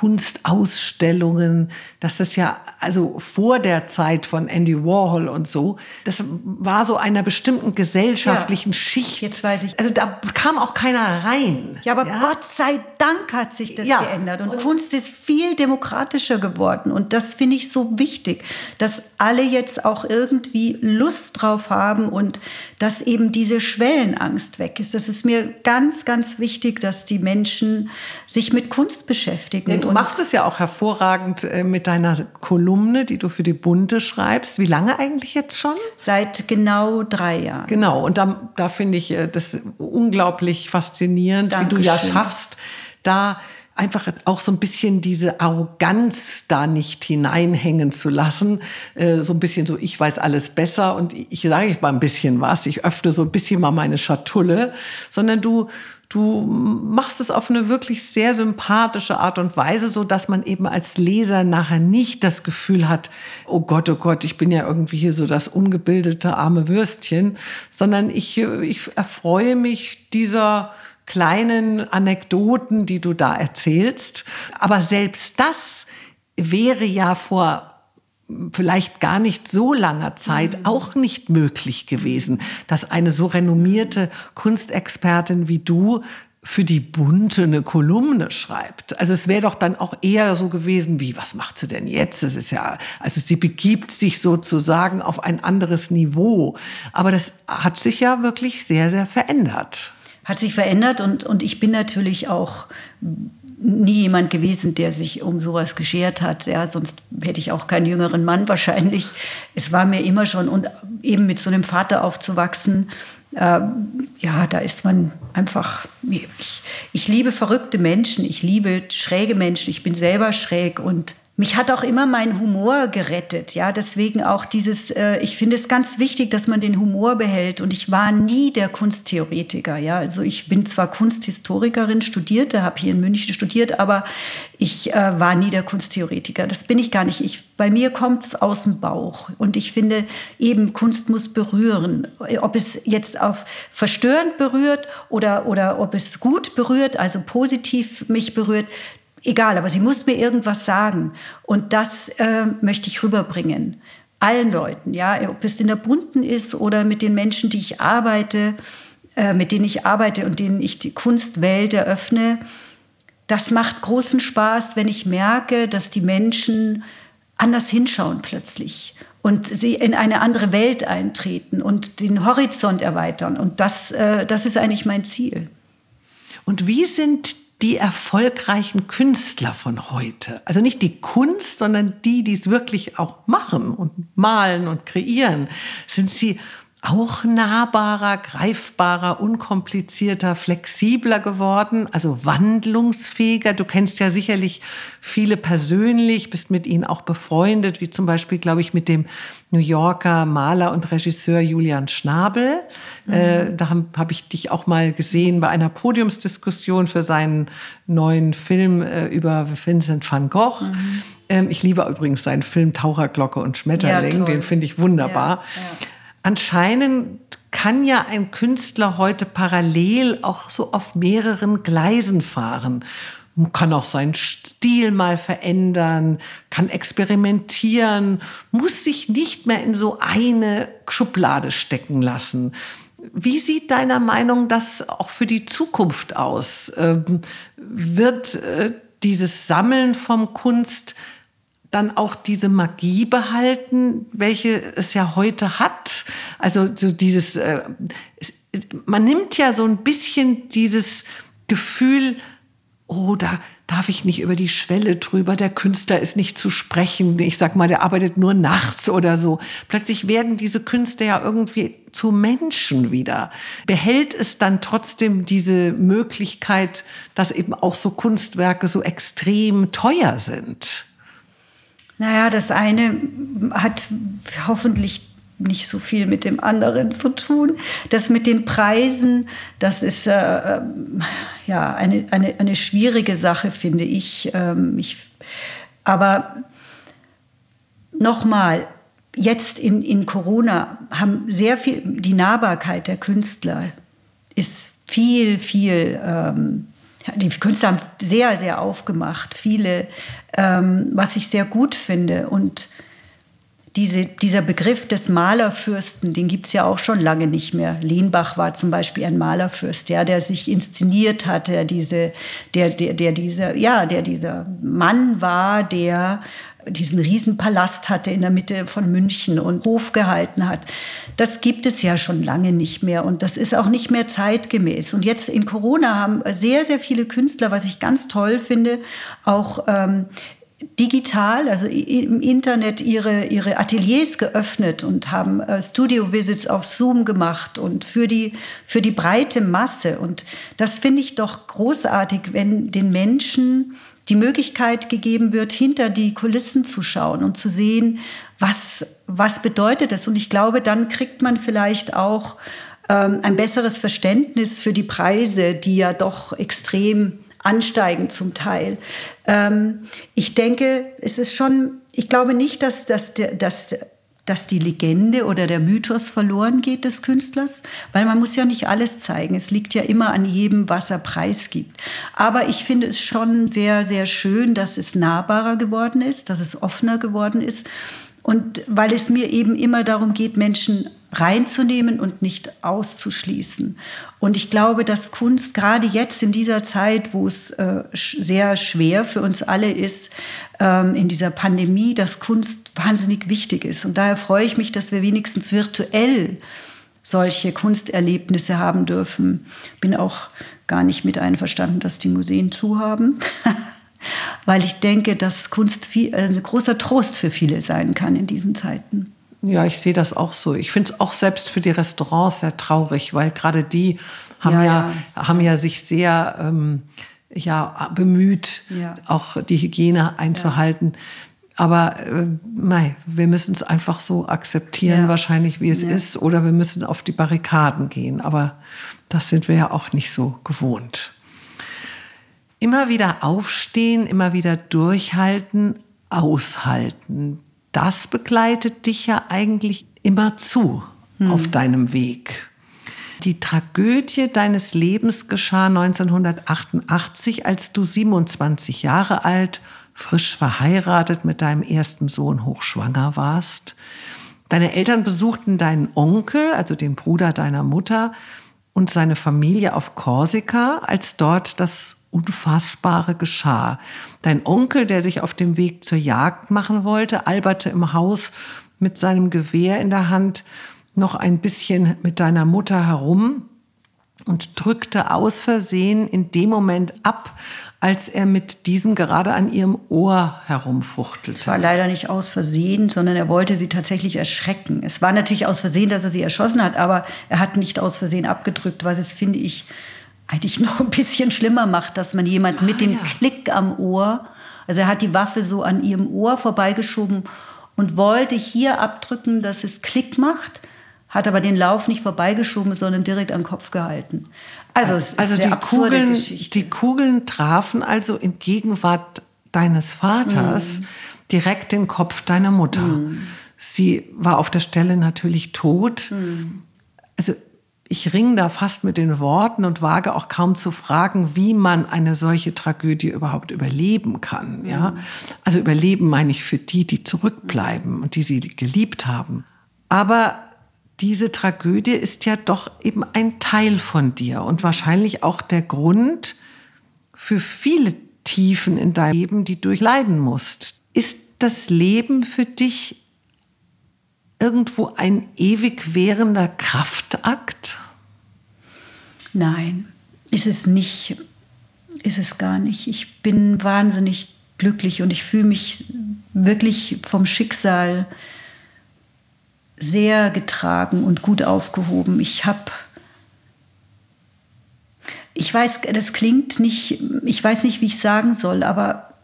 Kunstausstellungen, dass das ja, also vor der Zeit von Andy Warhol und so, das war so einer bestimmten gesellschaftlichen ja, Schicht. Jetzt weiß ich. Also da kam auch keiner rein. Ja, aber ja? Gott sei Dank hat sich das ja. geändert. Und, und Kunst ist viel demokratischer geworden. Und das finde ich so wichtig, dass alle jetzt auch irgendwie Lust drauf haben und dass eben diese Schwellenangst weg ist. Das ist mir ganz, ganz wichtig, dass die Menschen sich mit Kunst beschäftigen. Ja, du machst es ja auch hervorragend mit deiner Kolumne, die du für die Bunte schreibst. Wie lange eigentlich jetzt schon? Seit genau drei Jahren. Genau, und da, da finde ich das unglaublich faszinierend, Dankeschön. Wie du ja schaffst, da einfach auch so ein bisschen diese Arroganz da nicht hineinhängen zu lassen. Äh, so ein bisschen so, ich weiß alles besser und ich sage ich mal ein bisschen was, ich öffne so ein bisschen mal meine Schatulle, sondern du Du machst es auf eine wirklich sehr sympathische Art und Weise, so dass man eben als Leser nachher nicht das Gefühl hat, oh Gott, oh Gott, ich bin ja irgendwie hier so das ungebildete arme Würstchen, sondern ich, ich erfreue mich dieser kleinen Anekdoten, die du da erzählst. Aber selbst das wäre ja vor vielleicht gar nicht so langer Zeit mhm. auch nicht möglich gewesen, dass eine so renommierte Kunstexpertin wie du für die Bunte eine Kolumne schreibt. Also es wäre doch dann auch eher so gewesen wie, was macht sie denn jetzt? Das ist ja, also sie begibt sich sozusagen auf ein anderes Niveau. Aber das hat sich ja wirklich sehr, sehr verändert. Hat sich verändert und, und ich bin natürlich auch nie jemand gewesen, der sich um sowas geschert hat. Ja, sonst hätte ich auch keinen jüngeren Mann wahrscheinlich. Es war mir immer schon, und eben mit so einem Vater aufzuwachsen, äh, ja, da ist man einfach, ich, ich liebe verrückte Menschen, ich liebe schräge Menschen, ich bin selber schräg und mich hat auch immer mein Humor gerettet, ja, deswegen auch dieses, äh, ich finde es ganz wichtig, dass man den Humor behält und ich war nie der Kunsttheoretiker, ja, also ich bin zwar Kunsthistorikerin, studierte, habe hier in München studiert, aber ich äh, war nie der Kunsttheoretiker, das bin ich gar nicht, ich, bei mir kommt es aus dem Bauch und ich finde eben, Kunst muss berühren, ob es jetzt auf verstörend berührt oder, oder ob es gut berührt, also positiv mich berührt, egal, aber sie muss mir irgendwas sagen. Und das äh, möchte ich rüberbringen. Allen Leuten, ja, ob es in der Bunten ist oder mit den Menschen, die ich arbeite, äh, mit denen ich arbeite und denen ich die Kunstwelt eröffne. Das macht großen Spaß, wenn ich merke, dass die Menschen anders hinschauen plötzlich und sie in eine andere Welt eintreten und den Horizont erweitern. Und das, äh, das ist eigentlich mein Ziel. Und wie sind die erfolgreichen Künstler von heute? Also nicht die Kunst, sondern die, die es wirklich auch machen und malen und kreieren. Sind sie auch nahbarer, greifbarer, unkomplizierter, flexibler geworden, also wandlungsfähiger? Du kennst ja sicherlich viele persönlich, bist mit ihnen auch befreundet, wie zum Beispiel, glaube ich, mit dem New Yorker Maler und Regisseur Julian Schnabel. Mhm. Äh, da habe hab ich dich auch mal gesehen bei einer Podiumsdiskussion für seinen neuen Film äh, über Vincent van Gogh. Mhm. Ähm, ich liebe übrigens seinen Film Taucherglocke und Schmetterling, ja, den finde ich wunderbar. Ja, ja. Anscheinend kann ja ein Künstler heute parallel auch so auf mehreren Gleisen fahren. Man kann auch seinen Stil mal verändern, kann experimentieren, muss sich nicht mehr in so eine Schublade stecken lassen. Wie sieht deiner Meinung das auch für die Zukunft aus? Ähm, wird äh, dieses Sammeln von Kunst dann auch diese Magie behalten, welche es ja heute hat? Also so dieses, äh, es, man nimmt ja so ein bisschen dieses Gefühl, oh, da darf ich nicht über die Schwelle drüber, der Künstler ist nicht zu sprechen, ich sag mal, der arbeitet nur nachts oder so. Plötzlich werden diese Künstler ja irgendwie zu Menschen wieder. Behält es dann trotzdem diese Möglichkeit, dass eben auch so Kunstwerke so extrem teuer sind? Naja, das eine hat hoffentlich nicht so viel mit dem anderen zu tun. Das mit den Preisen, das ist äh, ja eine, eine, eine schwierige Sache, finde ich. Ähm, ich aber nochmal, jetzt in, in Corona haben sehr viel, die Nahbarkeit der Künstler ist viel, viel ähm, die Künstler haben sehr, sehr aufgemacht, viele, ähm, was ich sehr gut finde. Und diese, dieser Begriff des Malerfürsten, den gibt es ja auch schon lange nicht mehr. Lenbach war zum Beispiel ein Malerfürst, ja, der sich inszeniert hat, der, diese, der, der, der, dieser, ja, der dieser Mann war, der diesen Riesenpalast hatte in der Mitte von München und Hof gehalten hat. Das gibt es ja schon lange nicht mehr und das ist auch nicht mehr zeitgemäß. Und jetzt in Corona haben sehr, sehr viele Künstler, was ich ganz toll finde, auch ähm, digital, also im Internet ihre, ihre Ateliers geöffnet und haben äh, Studio-Visits auf Zoom gemacht und für die, für die breite Masse. Und das finde ich doch großartig, wenn den Menschen die Möglichkeit gegeben wird, hinter die Kulissen zu schauen und zu sehen, was, was bedeutet es. Und ich glaube, dann kriegt man vielleicht auch ähm, ein besseres Verständnis für die Preise, die ja doch extrem ansteigen zum Teil. Ähm, ich denke, es ist schon, ich glaube nicht, dass, dass, dass, dass die Legende oder der Mythos verloren geht des Künstlers, weil man muss ja nicht alles zeigen. Es liegt ja immer an jedem, was er preisgibt. Aber ich finde es schon sehr, sehr schön, dass es nahbarer geworden ist, dass es offener geworden ist. Und weil es mir eben immer darum geht, Menschen reinzunehmen und nicht auszuschließen. Und ich glaube, dass Kunst gerade jetzt in dieser Zeit, wo es äh, sehr schwer für uns alle ist, ähm, in dieser Pandemie, dass Kunst wahnsinnig wichtig ist. Und daher freue ich mich, dass wir wenigstens virtuell solche Kunsterlebnisse haben dürfen. Bin auch gar nicht mit einverstanden, dass die Museen zu haben, weil ich denke, dass Kunst viel, also ein großer Trost für viele sein kann in diesen Zeiten. Ja, ich sehe das auch so. Ich finde es auch selbst für die Restaurants sehr traurig, weil gerade die haben ja, ja, ja. haben ja sich sehr ähm, ja, bemüht, ja. auch die Hygiene einzuhalten. Ja. Aber äh, nein, wir müssen es einfach so akzeptieren, ja. wahrscheinlich, wie es ja. ist. Oder wir müssen auf die Barrikaden gehen. Aber das sind wir ja auch nicht so gewohnt. Immer wieder aufstehen, immer wieder durchhalten, aushalten. Das begleitet dich ja eigentlich immer zu hm. auf deinem Weg. Die Tragödie deines Lebens geschah neunzehnhundertachtundachtzig, als du siebenundzwanzig Jahre alt, frisch verheiratet, mit deinem ersten Sohn hochschwanger warst. Deine Eltern besuchten deinen Onkel, also den Bruder deiner Mutter, und seine Familie auf Korsika, als dort das Unfassbare geschah. Dein Onkel, der sich auf dem Weg zur Jagd machen wollte, alberte im Haus mit seinem Gewehr in der Hand noch ein bisschen mit deiner Mutter herum und drückte aus Versehen in dem Moment ab, als er mit diesem gerade an ihrem Ohr herumfuchtelte. Es war leider nicht aus Versehen, sondern er wollte sie tatsächlich erschrecken. Es war natürlich aus Versehen, dass er sie erschossen hat, aber er hat nicht aus Versehen abgedrückt, was es, finde ich, eigentlich noch ein bisschen schlimmer macht, dass man jemand ah, mit dem ja. Klick am Ohr, also er hat die Waffe so an ihrem Ohr vorbeigeschoben und wollte hier abdrücken, dass es Klick macht, hat aber den Lauf nicht vorbeigeschoben, sondern direkt am Kopf gehalten. Also es also ist eine die absurde Kugeln, Geschichte. Die Kugeln trafen also in Gegenwart deines Vaters mm. direkt den Kopf deiner Mutter. Mm. Sie war auf der Stelle natürlich tot. Mm. Also ich ringe da fast mit den Worten und wage auch kaum zu fragen, wie man eine solche Tragödie überhaupt überleben kann. Ja? Also überleben meine ich für die, die zurückbleiben und die sie geliebt haben. Aber diese Tragödie ist ja doch eben ein Teil von dir und wahrscheinlich auch der Grund für viele Tiefen in deinem Leben, die du durchleiden musst. Ist das Leben für dich irgendwo ein ewig währender Kraftakt? Nein, ist es nicht, ist es gar nicht. Ich bin wahnsinnig glücklich und ich fühle mich wirklich vom Schicksal sehr getragen und gut aufgehoben. Ich habe, ich weiß, das klingt nicht, ich weiß nicht, wie ich sagen soll, aber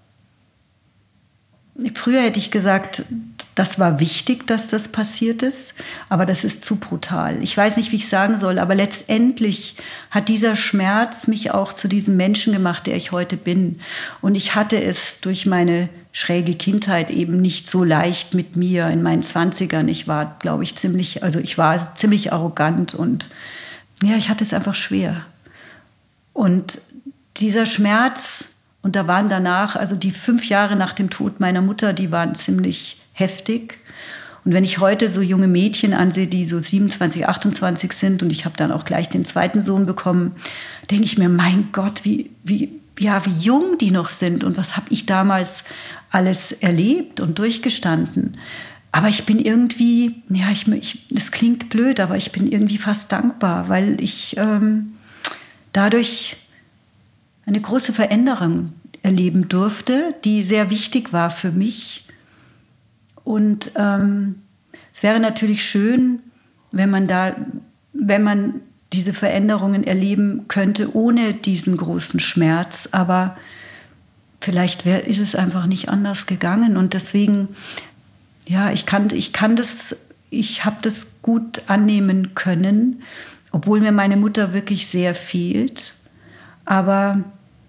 früher hätte ich gesagt, das war wichtig, dass das passiert ist, aber das ist zu brutal. Ich weiß nicht, wie ich sagen soll, aber letztendlich hat dieser Schmerz mich auch zu diesem Menschen gemacht, der ich heute bin. Und ich hatte es durch meine schräge Kindheit eben nicht so leicht mit mir in meinen Zwanzigern. Ich war, glaube ich, ziemlich, also ich war ziemlich arrogant und ja, ich hatte es einfach schwer. Und dieser Schmerz, und da waren danach, also die fünf Jahre nach dem Tod meiner Mutter, die waren ziemlich heftig. Und wenn ich heute so junge Mädchen ansehe, die so siebenundzwanzig, achtundzwanzig sind und ich habe dann auch gleich den zweiten Sohn bekommen, denke ich mir, mein Gott, wie, wie, ja, wie jung die noch sind und was habe ich damals alles erlebt und durchgestanden. Aber ich bin irgendwie, ja, ich, ich, das klingt blöd, aber ich bin irgendwie fast dankbar, weil ich ähm, dadurch eine große Veränderung erleben durfte, die sehr wichtig war für mich. Und ähm, es wäre natürlich schön, wenn man da, wenn man diese Veränderungen erleben könnte ohne diesen großen Schmerz. Aber vielleicht wär, ist es einfach nicht anders gegangen. Und deswegen, ja, ich kann, ich kann das, ich habe das gut annehmen können, obwohl mir meine Mutter wirklich sehr fehlt. Aber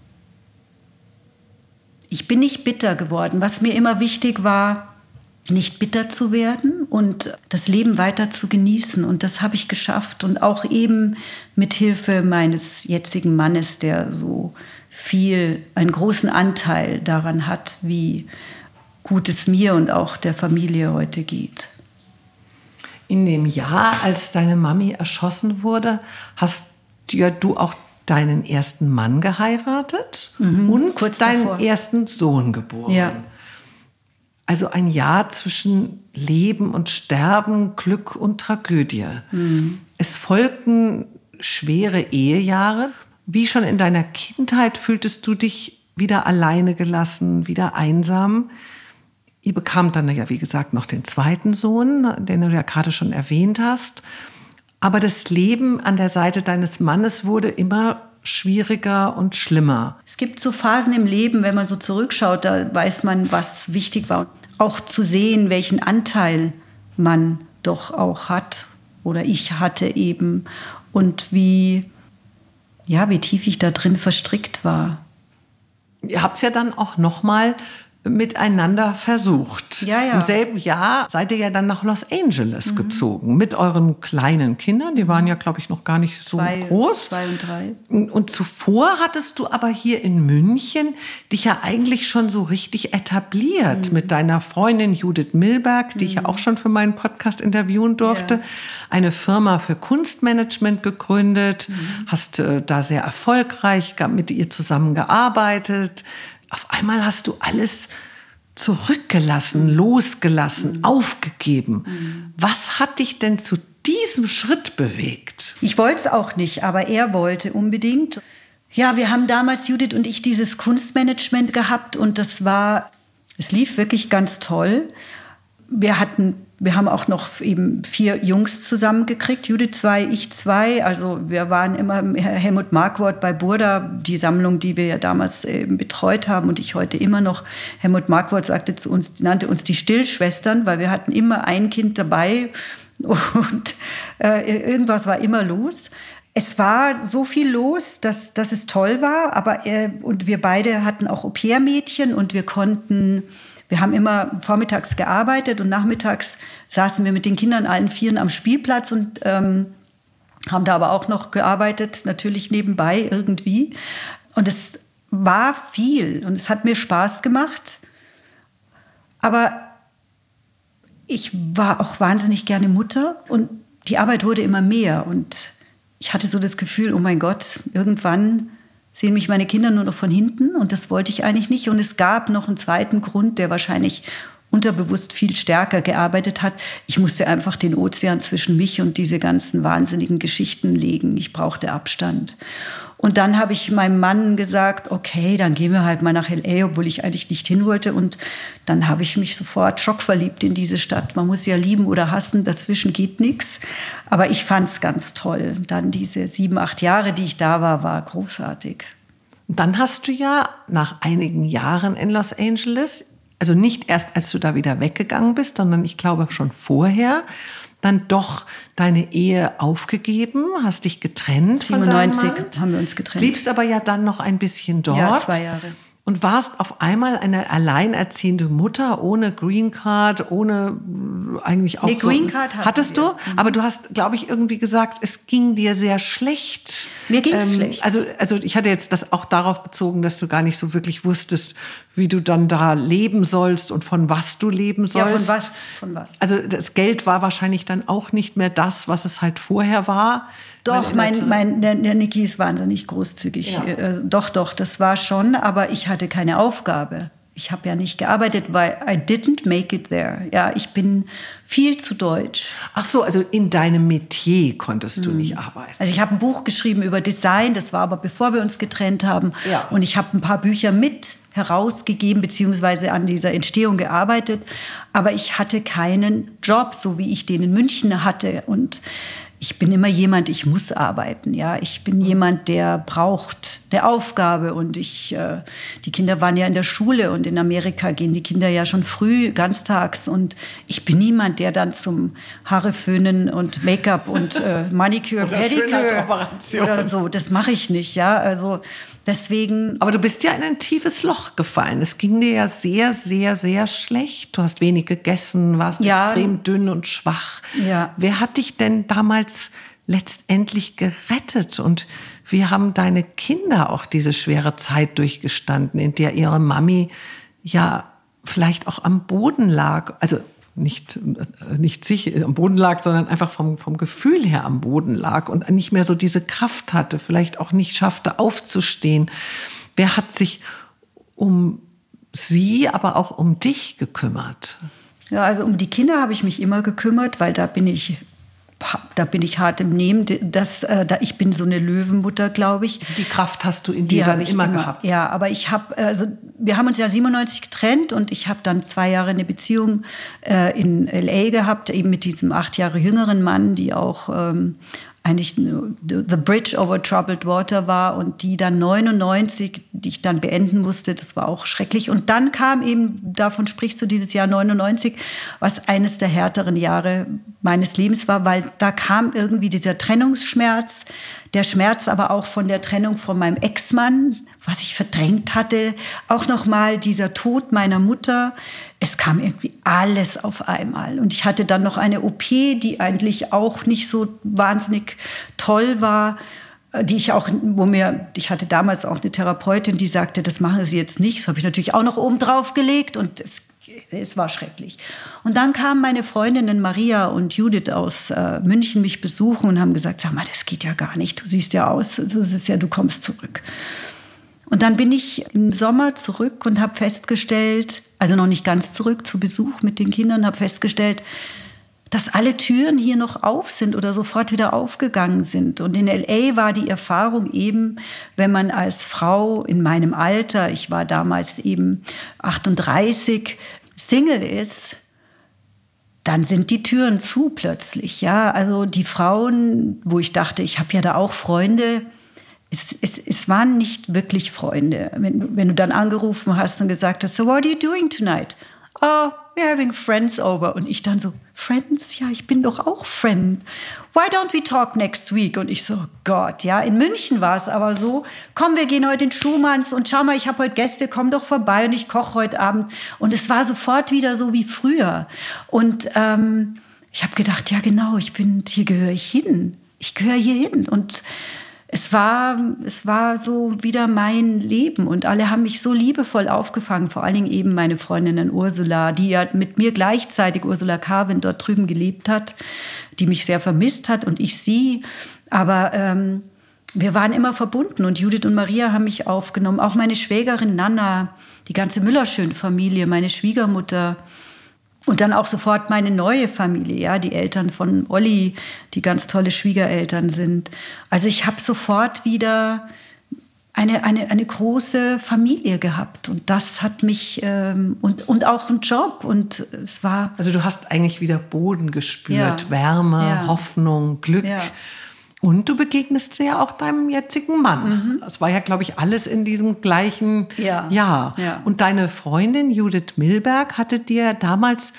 ich bin nicht bitter geworden. Was mir immer wichtig war, nicht bitter zu werden und das Leben weiter zu genießen. Und das habe ich geschafft. Und auch eben mit Hilfe meines jetzigen Mannes, der so viel, einen großen Anteil daran hat, wie gut es mir und auch der Familie heute geht. In dem Jahr, als deine Mami erschossen wurde, hast ja du auch deinen ersten Mann geheiratet mhm, und kurz deinen davor. ersten Sohn geboren. Ja. Also ein Jahr zwischen Leben und Sterben, Glück und Tragödie. Mhm. Es folgten schwere Ehejahre. Wie schon in deiner Kindheit fühltest du dich wieder alleine gelassen, wieder einsam. Ihr bekamt dann ja, wie gesagt, noch den zweiten Sohn, den du ja gerade schon erwähnt hast. Aber das Leben an der Seite deines Mannes wurde immer schwieriger und schlimmer. Es gibt so Phasen im Leben, wenn man so zurückschaut, da weiß man, was wichtig war. Auch zu sehen, welchen Anteil man doch auch hat oder ich hatte eben und wie, ja, wie tief ich da drin verstrickt war. Ihr habt es ja dann auch noch mal miteinander versucht. Ja, ja. Im selben Jahr seid ihr ja dann nach Los Angeles mhm. gezogen mit euren kleinen Kindern. Die waren ja, glaube ich, noch gar nicht so zwei, groß. Zwei und drei. Und zuvor hattest du aber hier in München dich ja eigentlich schon so richtig etabliert mhm. mit deiner Freundin Judith Milberg, die mhm. ich ja auch schon für meinen Podcast interviewen durfte. Ja. Eine Firma für Kunstmanagement gegründet, mhm. hast äh, da sehr erfolgreich mit ihr zusammengearbeitet. Auf einmal hast du alles zurückgelassen, losgelassen, mhm. aufgegeben. Mhm. Was hat dich denn zu diesem Schritt bewegt? Ich wollte es auch nicht, aber er wollte unbedingt. Ja, wir haben damals, Judith und ich, dieses Kunstmanagement gehabt und das war, es lief wirklich ganz toll. Wir hatten, wir haben auch noch eben vier Jungs zusammengekriegt, Judith zwei, ich zwei. Also wir waren immer Helmut Markwort bei Burda, die Sammlung, die wir ja damals eben betreut haben und ich heute immer noch. Helmut Markwort sagte zu uns, nannte uns die Stillschwestern, weil wir hatten immer ein Kind dabei und äh, irgendwas war immer los. Es war so viel los, dass, dass es toll war, aber äh, und wir beide hatten auch Au-pair-Mädchen und wir konnten... Wir haben immer vormittags gearbeitet und nachmittags saßen wir mit den Kindern allen Vieren am Spielplatz und ähm, haben da aber auch noch gearbeitet, natürlich nebenbei irgendwie. Und es war viel und es hat mir Spaß gemacht. Aber ich war auch wahnsinnig gerne Mutter und die Arbeit wurde immer mehr. Und ich hatte so das Gefühl, oh mein Gott, irgendwann sehen mich meine Kinder nur noch von hinten und das wollte ich eigentlich nicht. Und es gab noch einen zweiten Grund, der wahrscheinlich unterbewusst viel stärker gearbeitet hat. Ich musste einfach den Ozean zwischen mich und diese ganzen wahnsinnigen Geschichten legen. Ich brauchte Abstand. Und dann habe ich meinem Mann gesagt, okay, dann gehen wir halt mal nach L A, obwohl ich eigentlich nicht hin wollte. Und dann habe ich mich sofort schockverliebt in diese Stadt. Man muss ja lieben oder hassen, dazwischen geht nichts. Aber ich fand es ganz toll. Dann diese sieben, acht Jahre, die ich da war, war großartig. Dann hast du ja nach einigen Jahren in Los Angeles, also nicht erst, als du da wieder weggegangen bist, sondern ich glaube schon vorher, dann doch deine Ehe aufgegeben, hast dich getrennt. siebenundneunzig haben wir uns getrennt. Bliebst aber ja dann noch ein bisschen dort. Ja, zwei Jahre. Und warst auf einmal eine alleinerziehende Mutter ohne Green Card, ohne eigentlich auch nee, so. Green Card hattest du, mhm. aber du hast, glaube ich, irgendwie gesagt, es ging dir sehr schlecht. Mir ging es ähm, schlecht. Also, also ich hatte jetzt das auch darauf bezogen, dass du gar nicht so wirklich wusstest, wie du dann da leben sollst und von was du leben sollst. Ja, von was? Von was? Also das Geld war wahrscheinlich dann auch nicht mehr das, was es halt vorher war. Doch, mein, mein, der, der Niki ist wahnsinnig großzügig. Ja. Äh, doch, doch, das war schon, aber ich hatte keine Aufgabe. Ich habe ja nicht gearbeitet, weil I didn't make it there. Ja, ich bin viel zu deutsch. Ach so, also in deinem Metier konntest du mhm. nicht arbeiten. Also ich habe ein Buch geschrieben über Design, das war aber bevor wir uns getrennt haben. Ja. Und ich habe ein paar Bücher mit herausgegeben, beziehungsweise an dieser Entstehung gearbeitet. Aber ich hatte keinen Job, so wie ich den in München hatte. Und ich bin immer jemand, ich muss arbeiten. Ja, ich bin jemand, der braucht eine Aufgabe. Und ich, äh, die Kinder waren ja in der Schule und in Amerika gehen die Kinder ja schon früh, ganztags. Und ich bin niemand, der dann zum Haare föhnen und Make-up und äh, Manicure, oder Pedicure oder so. Das mache ich nicht. Ja, also deswegen. Aber du bist ja in ein tiefes Loch gefallen. Es ging dir ja sehr, sehr, sehr schlecht. Du hast wenig gegessen, warst ja. extrem dünn und schwach. Ja. Wer hat dich denn damals letztendlich gerettet? Und wie haben deine Kinder auch diese schwere Zeit durchgestanden, in der ihre Mami ja vielleicht auch am Boden lag? Also nicht, nicht sich am Boden lag, sondern einfach vom, vom Gefühl her am Boden lag und nicht mehr so diese Kraft hatte, vielleicht auch nicht schaffte, aufzustehen. Wer hat sich um sie, aber auch um dich gekümmert? Ja, also um die Kinder habe ich mich immer gekümmert, weil da bin ich, da bin ich hart im Nehmen. Das, äh, da, ich bin so eine Löwenmutter, glaube ich. Also die Kraft hast du in dir dann immer, immer gehabt? Ja, aber ich habe, also wir haben uns ja siebenundneunzig getrennt und ich habe dann zwei Jahre eine Beziehung äh, in L A gehabt, eben mit diesem acht Jahre jüngeren Mann, die auch ähm, eigentlich The Bridge over Troubled Water war und die dann neunundneunzig, die ich dann beenden musste, das war auch schrecklich. Und dann kam eben, davon sprichst du, dieses Jahr neunundneunzig, was eines der härteren Jahre meines Lebens war, weil da kam irgendwie dieser Trennungsschmerz, der Schmerz aber auch von der Trennung von meinem Ex-Mann, was ich verdrängt hatte, auch nochmal dieser Tod meiner Mutter. Es kam irgendwie alles auf einmal. Und ich hatte dann noch eine O P, die eigentlich auch nicht so wahnsinnig toll war, die ich auch, wo mir, ich hatte damals auch eine Therapeutin, die sagte, das machen Sie jetzt nicht. Das habe ich natürlich auch noch oben drauf gelegt und es, es war schrecklich. Und dann kamen meine Freundinnen Maria und Judith aus äh, München mich besuchen und haben gesagt, sag mal, das geht ja gar nicht. Du siehst ja aus, es ist ja, du kommst zurück. Und dann bin ich im Sommer zurück und habe festgestellt, also noch nicht ganz zurück zu Besuch mit den Kindern, habe festgestellt, dass alle Türen hier noch auf sind oder sofort wieder aufgegangen sind. Und in L A war die Erfahrung eben, wenn man als Frau in meinem Alter, ich war damals eben achtunddreißig, Single ist, dann sind die Türen zu plötzlich. Ja, also die Frauen, wo ich dachte, ich habe ja da auch Freunde, Es, es, es waren nicht wirklich Freunde. Wenn, wenn du dann angerufen hast und gesagt hast, so what are you doing tonight? Oh, we're having friends over. Und ich dann so, Friends? Ja, ich bin doch auch Friend. Why don't we talk next week? Und ich so, oh Gott, ja. In München war es aber so, komm, wir gehen heute in Schumanns und schau mal, ich habe heute Gäste, komm doch vorbei und ich koche heute Abend. Und es war sofort wieder so wie früher. Und ähm, ich habe gedacht, ja genau, ich bin, hier gehöre ich hin. Ich gehöre hier hin. Und Es war, es war so wieder mein Leben und alle haben mich so liebevoll aufgefangen, vor allen Dingen eben meine Freundin Ursula, die ja mit mir gleichzeitig, Ursula Carwin, dort drüben gelebt hat, die mich sehr vermisst hat und ich sie, aber ähm, wir waren immer verbunden und Judith und Maria haben mich aufgenommen, auch meine Schwägerin Nana, die ganze Müllerschön-Familie, meine Schwiegermutter. Und dann auch sofort meine neue Familie, ja, die Eltern von Olli, die ganz tolle Schwiegereltern sind. Also ich habe sofort wieder eine, eine, eine große Familie gehabt. Und das hat mich, ähm, und, und auch einen Job. Und es war... Also du hast eigentlich wieder Boden gespürt, ja. Wärme, ja. Hoffnung, Glück. Ja. Und du begegnest ja auch deinem jetzigen Mann. Mhm. Das war ja, glaube ich, alles in diesem gleichen ja. Jahr. Ja. Und deine Freundin Judith Milberg hatte dir damals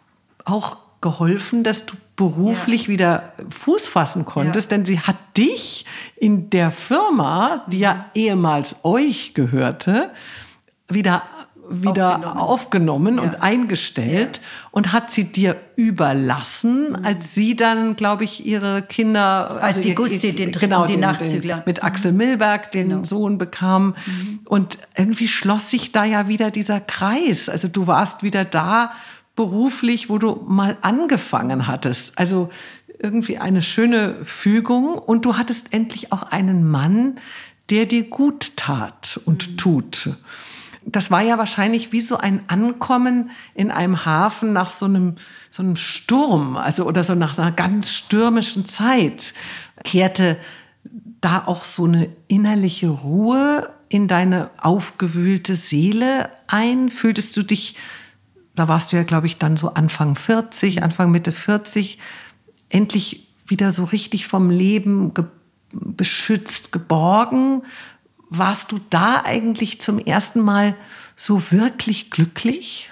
auch geholfen, dass du beruflich ja. wieder Fuß fassen konntest. Ja. Denn sie hat dich in der Firma, die ja ehemals euch gehörte, wieder wieder aufgenommen, aufgenommen ja. und eingestellt ja. und hat sie dir überlassen, mhm. als sie dann, glaube ich, ihre Kinder... Als also die ihr, Gusti, den, genau, die den, Nachzügler. Den, mit Axel Milberg, den genau. Sohn bekam. Mhm. Und irgendwie schloss sich da ja wieder dieser Kreis. Also du warst wieder da beruflich, wo du mal angefangen hattest. Also irgendwie eine schöne Fügung. Und du hattest endlich auch einen Mann, der dir gut tat und mhm. tut. Das war ja wahrscheinlich wie so ein Ankommen in einem Hafen nach so einem, so einem Sturm, also oder so nach einer ganz stürmischen Zeit. Kehrte da auch so eine innerliche Ruhe in deine aufgewühlte Seele ein? Fühltest du dich, da warst du ja, glaube ich, dann so Anfang vierzig, Anfang Mitte vierzig, endlich wieder so richtig vom Leben ge- beschützt, geborgen? Warst du da eigentlich zum ersten Mal so wirklich glücklich?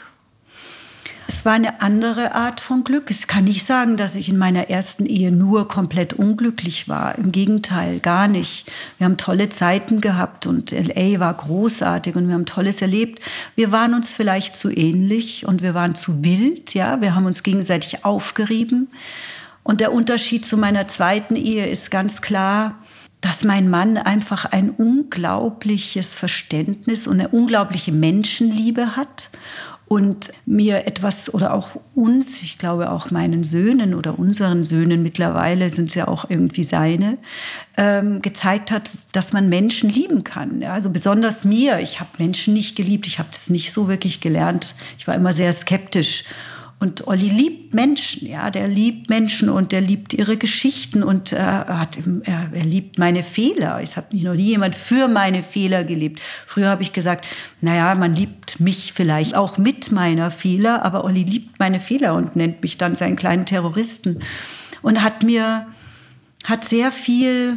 Es war eine andere Art von Glück. Ich kann nicht sagen, dass ich in meiner ersten Ehe nur komplett unglücklich war. Im Gegenteil, gar nicht. Wir haben tolle Zeiten gehabt und L A war großartig und wir haben Tolles erlebt. Wir waren uns vielleicht zu ähnlich und wir waren zu wild. Ja, wir haben uns gegenseitig aufgerieben. Und der Unterschied zu meiner zweiten Ehe ist ganz klar, dass mein Mann einfach ein unglaubliches Verständnis und eine unglaubliche Menschenliebe hat und mir etwas oder auch uns, ich glaube auch meinen Söhnen oder unseren Söhnen, mittlerweile sind es ja auch irgendwie seine, ähm, gezeigt hat, dass man Menschen lieben kann. Ja, also besonders mir, ich habe Menschen nicht geliebt, ich habe das nicht so wirklich gelernt. Ich war immer sehr skeptisch. Und Olli liebt Menschen, ja, der liebt Menschen und der liebt ihre Geschichten und äh, hat, er, er liebt meine Fehler. Es hat mich noch nie jemand für meine Fehler geliebt. Früher habe ich gesagt, naja, man liebt mich vielleicht auch mit meiner Fehler, aber Olli liebt meine Fehler und nennt mich dann seinen kleinen Terroristen. Und hat mir, hat sehr viel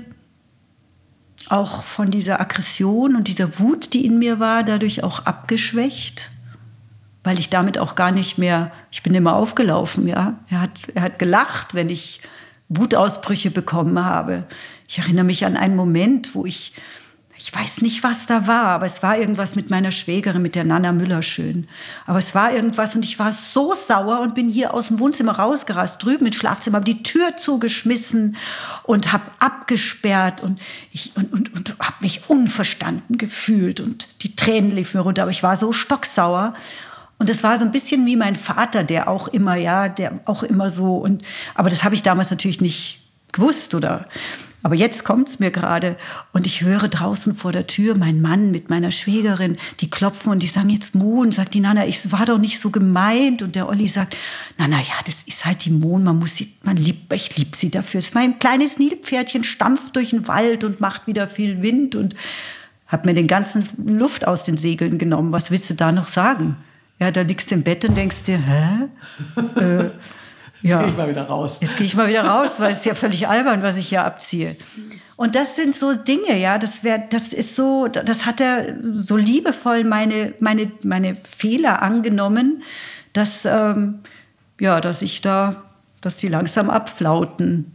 auch von dieser Aggression und dieser Wut, die in mir war, dadurch auch abgeschwächt. Weil ich damit auch gar nicht mehr, ich bin immer aufgelaufen, ja. Er hat, er hat gelacht, wenn ich Wutausbrüche bekommen habe. Ich erinnere mich an einen Moment, wo ich, ich weiß nicht, was da war, aber es war irgendwas mit meiner Schwägerin, mit der Nana Müllerschön. Aber es war irgendwas und ich war so sauer und bin hier aus dem Wohnzimmer rausgerast, drüben ins Schlafzimmer, habe die Tür zugeschmissen und habe abgesperrt und ich und, und, und habe mich unverstanden gefühlt und die Tränen liefen mir runter, aber ich war so stocksauer. Und es war so ein bisschen wie mein Vater, der auch immer, ja, der auch immer so und, aber das habe ich damals natürlich nicht gewusst, oder? Aber jetzt kommt's mir gerade und ich höre draußen vor der Tür meinen Mann mit meiner Schwägerin, die klopfen und die sagen jetzt Mohn, sagt die Nana, ich war doch nicht so gemeint und der Olli sagt, na na ja, das ist halt die Mohn, man muss sie, man liebt, ich lieb sie dafür. Es ist mein kleines Nilpferdchen, stampft durch den Wald und macht wieder viel Wind und hat mir den ganzen Luft aus den Segeln genommen. Was willst du da noch sagen? Ja, da liegst du im Bett und denkst dir, hä? äh, ja. Jetzt gehe ich mal wieder raus. Jetzt gehe ich mal wieder raus, weil es ist ja völlig albern, was ich hier abziehe. Und das sind so Dinge, ja, das wär, das ist so, das hat er so liebevoll meine, meine, meine Fehler angenommen, dass, ähm, ja, dass ich da, dass die langsam abflauten.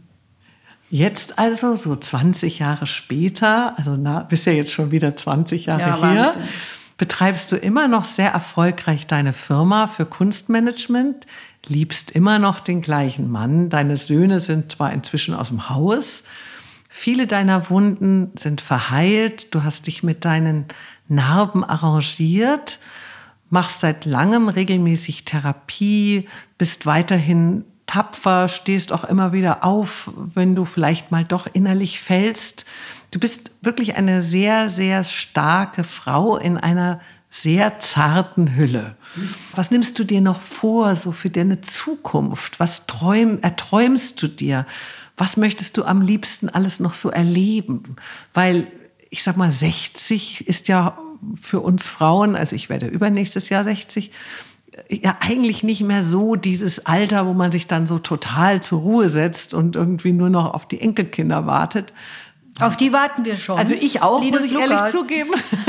Jetzt also, so zwanzig Jahre später, also na, bist ja jetzt schon wieder zwanzig Jahre ja, hier, Wahnsinn. Betreibst du immer noch sehr erfolgreich deine Firma für Kunstmanagement, liebst immer noch den gleichen Mann, deine Söhne sind zwar inzwischen aus dem Haus, viele deiner Wunden sind verheilt, du hast dich mit deinen Narben arrangiert, machst seit langem regelmäßig Therapie, bist weiterhin tapfer, stehst auch immer wieder auf, wenn du vielleicht mal doch innerlich fällst. Du bist wirklich eine sehr, sehr starke Frau in einer sehr zarten Hülle. Was nimmst du dir noch vor, so für deine Zukunft? Was träum, erträumst du dir? Was möchtest du am liebsten alles noch so erleben? Weil, ich sag mal, sechzig ist ja für uns Frauen, also ich werde übernächstes Jahr sechzig, ja eigentlich nicht mehr so dieses Alter, wo man sich dann so total zur Ruhe setzt und irgendwie nur noch auf die Enkelkinder wartet. Auf die warten wir schon. Also ich auch, Linus muss ich Lukas. ehrlich zugeben.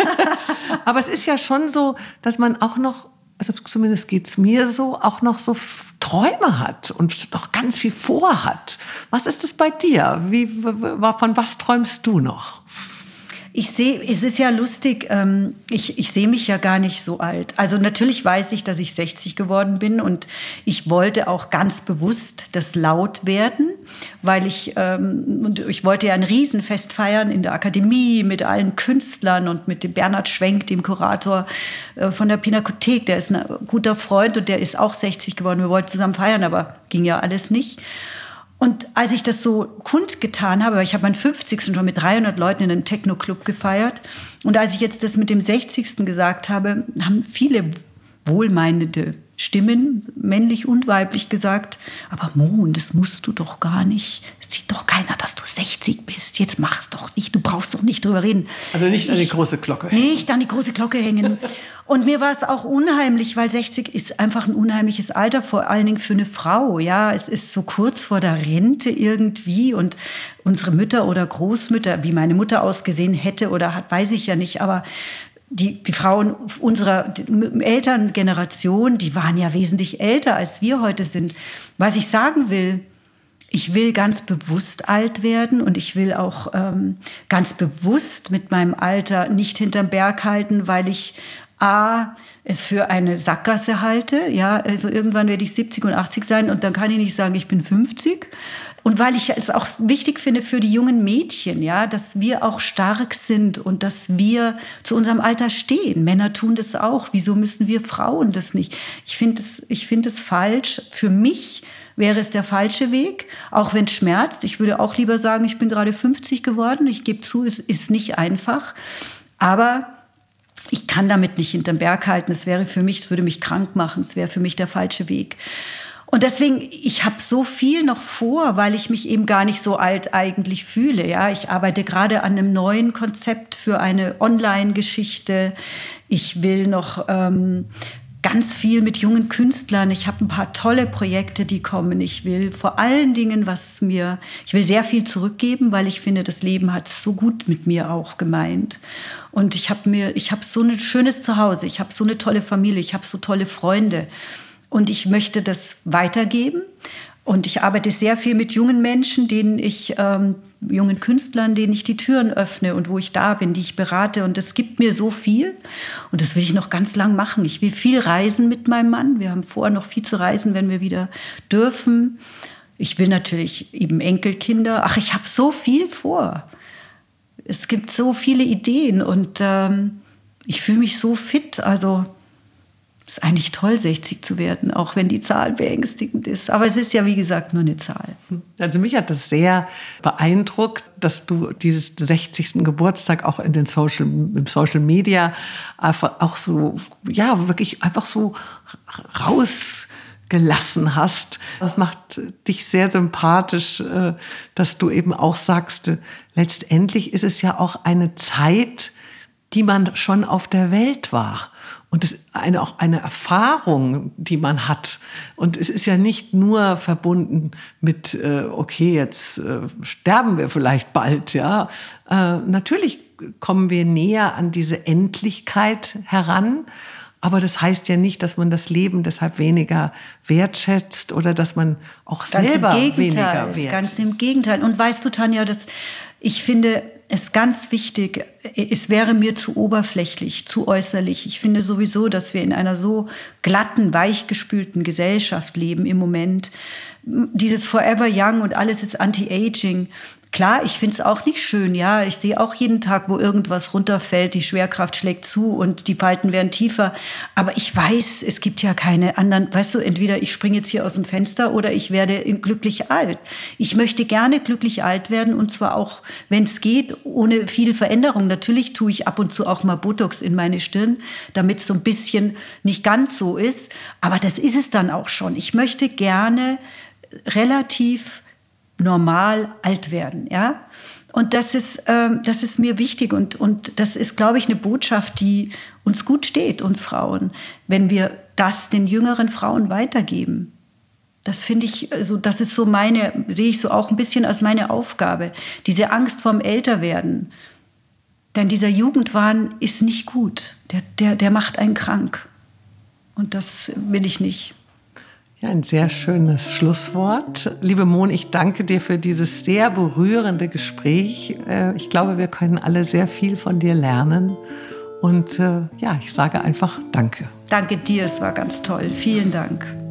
Aber es ist ja schon so, dass man auch noch, also zumindest geht's mir so, auch noch so Träume hat und noch ganz viel vorhat. Was ist das bei dir? Wie, von was träumst du noch? Ich sehe, es ist ja lustig, ähm, ich, ich sehe mich ja gar nicht so alt. Also natürlich weiß ich, dass ich sechzig geworden bin und ich wollte auch ganz bewusst das laut werden, weil ich, ähm, ich wollte ja ein Riesenfest feiern in der Akademie mit allen Künstlern und mit dem Bernhard Schwenk, dem Kurator äh, von der Pinakothek. Der ist ein guter Freund und der ist auch sechzig geworden. Wir wollten zusammen feiern, aber ging ja alles nicht. Und als ich das so kundgetan habe, ich habe meinen fünfzigsten schon mit dreihundert Leuten in einem Techno-Club gefeiert. Und als ich jetzt das mit dem sechzigsten gesagt habe, haben viele wohlmeinende Stimmen, männlich und weiblich, gesagt, aber Mohn, das musst du doch gar nicht. Es sieht doch keiner, dass du sechzig bist. Jetzt mach's doch nicht, du brauchst doch nicht drüber reden. Also nicht an die ich, große Glocke hängen. Nicht an die große Glocke hängen. Und mir war es auch unheimlich, weil sechzig ist einfach ein unheimliches Alter, vor allen Dingen für eine Frau. Ja, es ist so kurz vor der Rente irgendwie und unsere Mütter oder Großmütter, wie meine Mutter ausgesehen hätte oder hat, weiß ich ja nicht, aber Die, die Frauen unserer Elterngeneration, die waren ja wesentlich älter, als wir heute sind. Was ich sagen will, ich will ganz bewusst alt werden und ich will auch ähm, ganz bewusst mit meinem Alter nicht hinterm Berg halten, weil ich A, es für eine Sackgasse halte. Ja, also irgendwann werde ich siebzig und achtzig sein und dann kann ich nicht sagen, ich bin fünfzig. Und weil ich es auch wichtig finde für die jungen Mädchen, ja, dass wir auch stark sind und dass wir zu unserem Alter stehen. Männer tun das auch. Wieso müssen wir Frauen das nicht? Ich finde es, ich finde es falsch. Für mich wäre es der falsche Weg, auch wenn es schmerzt. Ich würde auch lieber sagen, ich bin gerade fünfzig geworden. Ich gebe zu, es ist nicht einfach. Aber ich kann damit nicht hinterm Berg halten. Es wäre für mich, es würde mich krank machen. Es wäre für mich der falsche Weg. Und deswegen, ich habe so viel noch vor, weil ich mich eben gar nicht so alt eigentlich fühle. Ja, ich arbeite gerade an einem neuen Konzept für eine Online-Geschichte. Ich will noch ähm, ganz viel mit jungen Künstlern. Ich habe ein paar tolle Projekte, die kommen. Ich will vor allen Dingen, was mir, ich will sehr viel zurückgeben, weil ich finde, das Leben hat es so gut mit mir auch gemeint. Und ich habe mir, ich habe so ein schönes Zuhause. Ich habe so eine tolle Familie. Ich habe so tolle Freunde. Und ich möchte das weitergeben. Und ich arbeite sehr viel mit jungen Menschen, denen ich, ähm, jungen Künstlern, denen ich die Türen öffne und wo ich da bin, die ich berate. Und das gibt mir so viel. Und das will ich noch ganz lang machen. Ich will viel reisen mit meinem Mann. Wir haben vor, noch viel zu reisen, wenn wir wieder dürfen. Ich will natürlich eben Enkelkinder. Ach, ich habe so viel vor. Es gibt so viele Ideen und ähm, ich fühle mich so fit. Also es ist eigentlich toll, sechzig zu werden, auch wenn die Zahl beängstigend ist. Aber es ist ja, wie gesagt, nur eine Zahl. Also mich hat das sehr beeindruckt, dass du dieses sechzigsten Geburtstag auch in den Social, im Social Media einfach auch so, ja, wirklich einfach so rausgelassen hast. Das macht dich sehr sympathisch, dass du eben auch sagst, letztendlich ist es ja auch eine Zeit, die man schon auf der Welt war. Und es ist eine, auch eine Erfahrung, die man hat. Und es ist ja nicht nur verbunden mit, äh, okay, jetzt äh, sterben wir vielleicht bald. Ja, äh, natürlich kommen wir näher an diese Endlichkeit heran. Aber das heißt ja nicht, dass man das Leben deshalb weniger wertschätzt oder dass man auch ganz selber im weniger wertschätzt. Ganz im Gegenteil. Und weißt du, Tanja, dass ich finde es ganz wichtig, es wäre mir zu oberflächlich, zu äußerlich. Ich finde sowieso, dass wir in einer so glatten, weichgespülten Gesellschaft leben im Moment. Dieses Forever Young und alles ist Anti-Aging. Klar, ich finde es auch nicht schön, ja. Ich sehe auch jeden Tag, wo irgendwas runterfällt, die Schwerkraft schlägt zu und die Falten werden tiefer. Aber ich weiß, es gibt ja keine anderen, weißt du, entweder ich springe jetzt hier aus dem Fenster oder ich werde glücklich alt. Ich möchte gerne glücklich alt werden und zwar auch, wenn es geht, ohne viel Veränderung. Natürlich tue ich ab und zu auch mal Botox in meine Stirn, damit es so ein bisschen nicht ganz so ist. Aber das ist es dann auch schon. Ich möchte gerne relativ normal alt werden, ja. Und das ist, ähm, das ist mir wichtig und, und das ist, glaube ich, eine Botschaft, die uns gut steht, uns Frauen, wenn wir das den jüngeren Frauen weitergeben. Das finde ich, also das ist so meine, sehe ich so auch ein bisschen als meine Aufgabe, diese Angst vorm Älterwerden. Denn dieser Jugendwahn ist nicht gut, der, der, der macht einen krank und das will ich nicht. Ja, ein sehr schönes Schlusswort. Liebe Mon, ich danke dir für dieses sehr berührende Gespräch. Ich glaube, wir können alle sehr viel von dir lernen. Und ja, ich sage einfach Danke. Danke dir, es war ganz toll. Vielen Dank.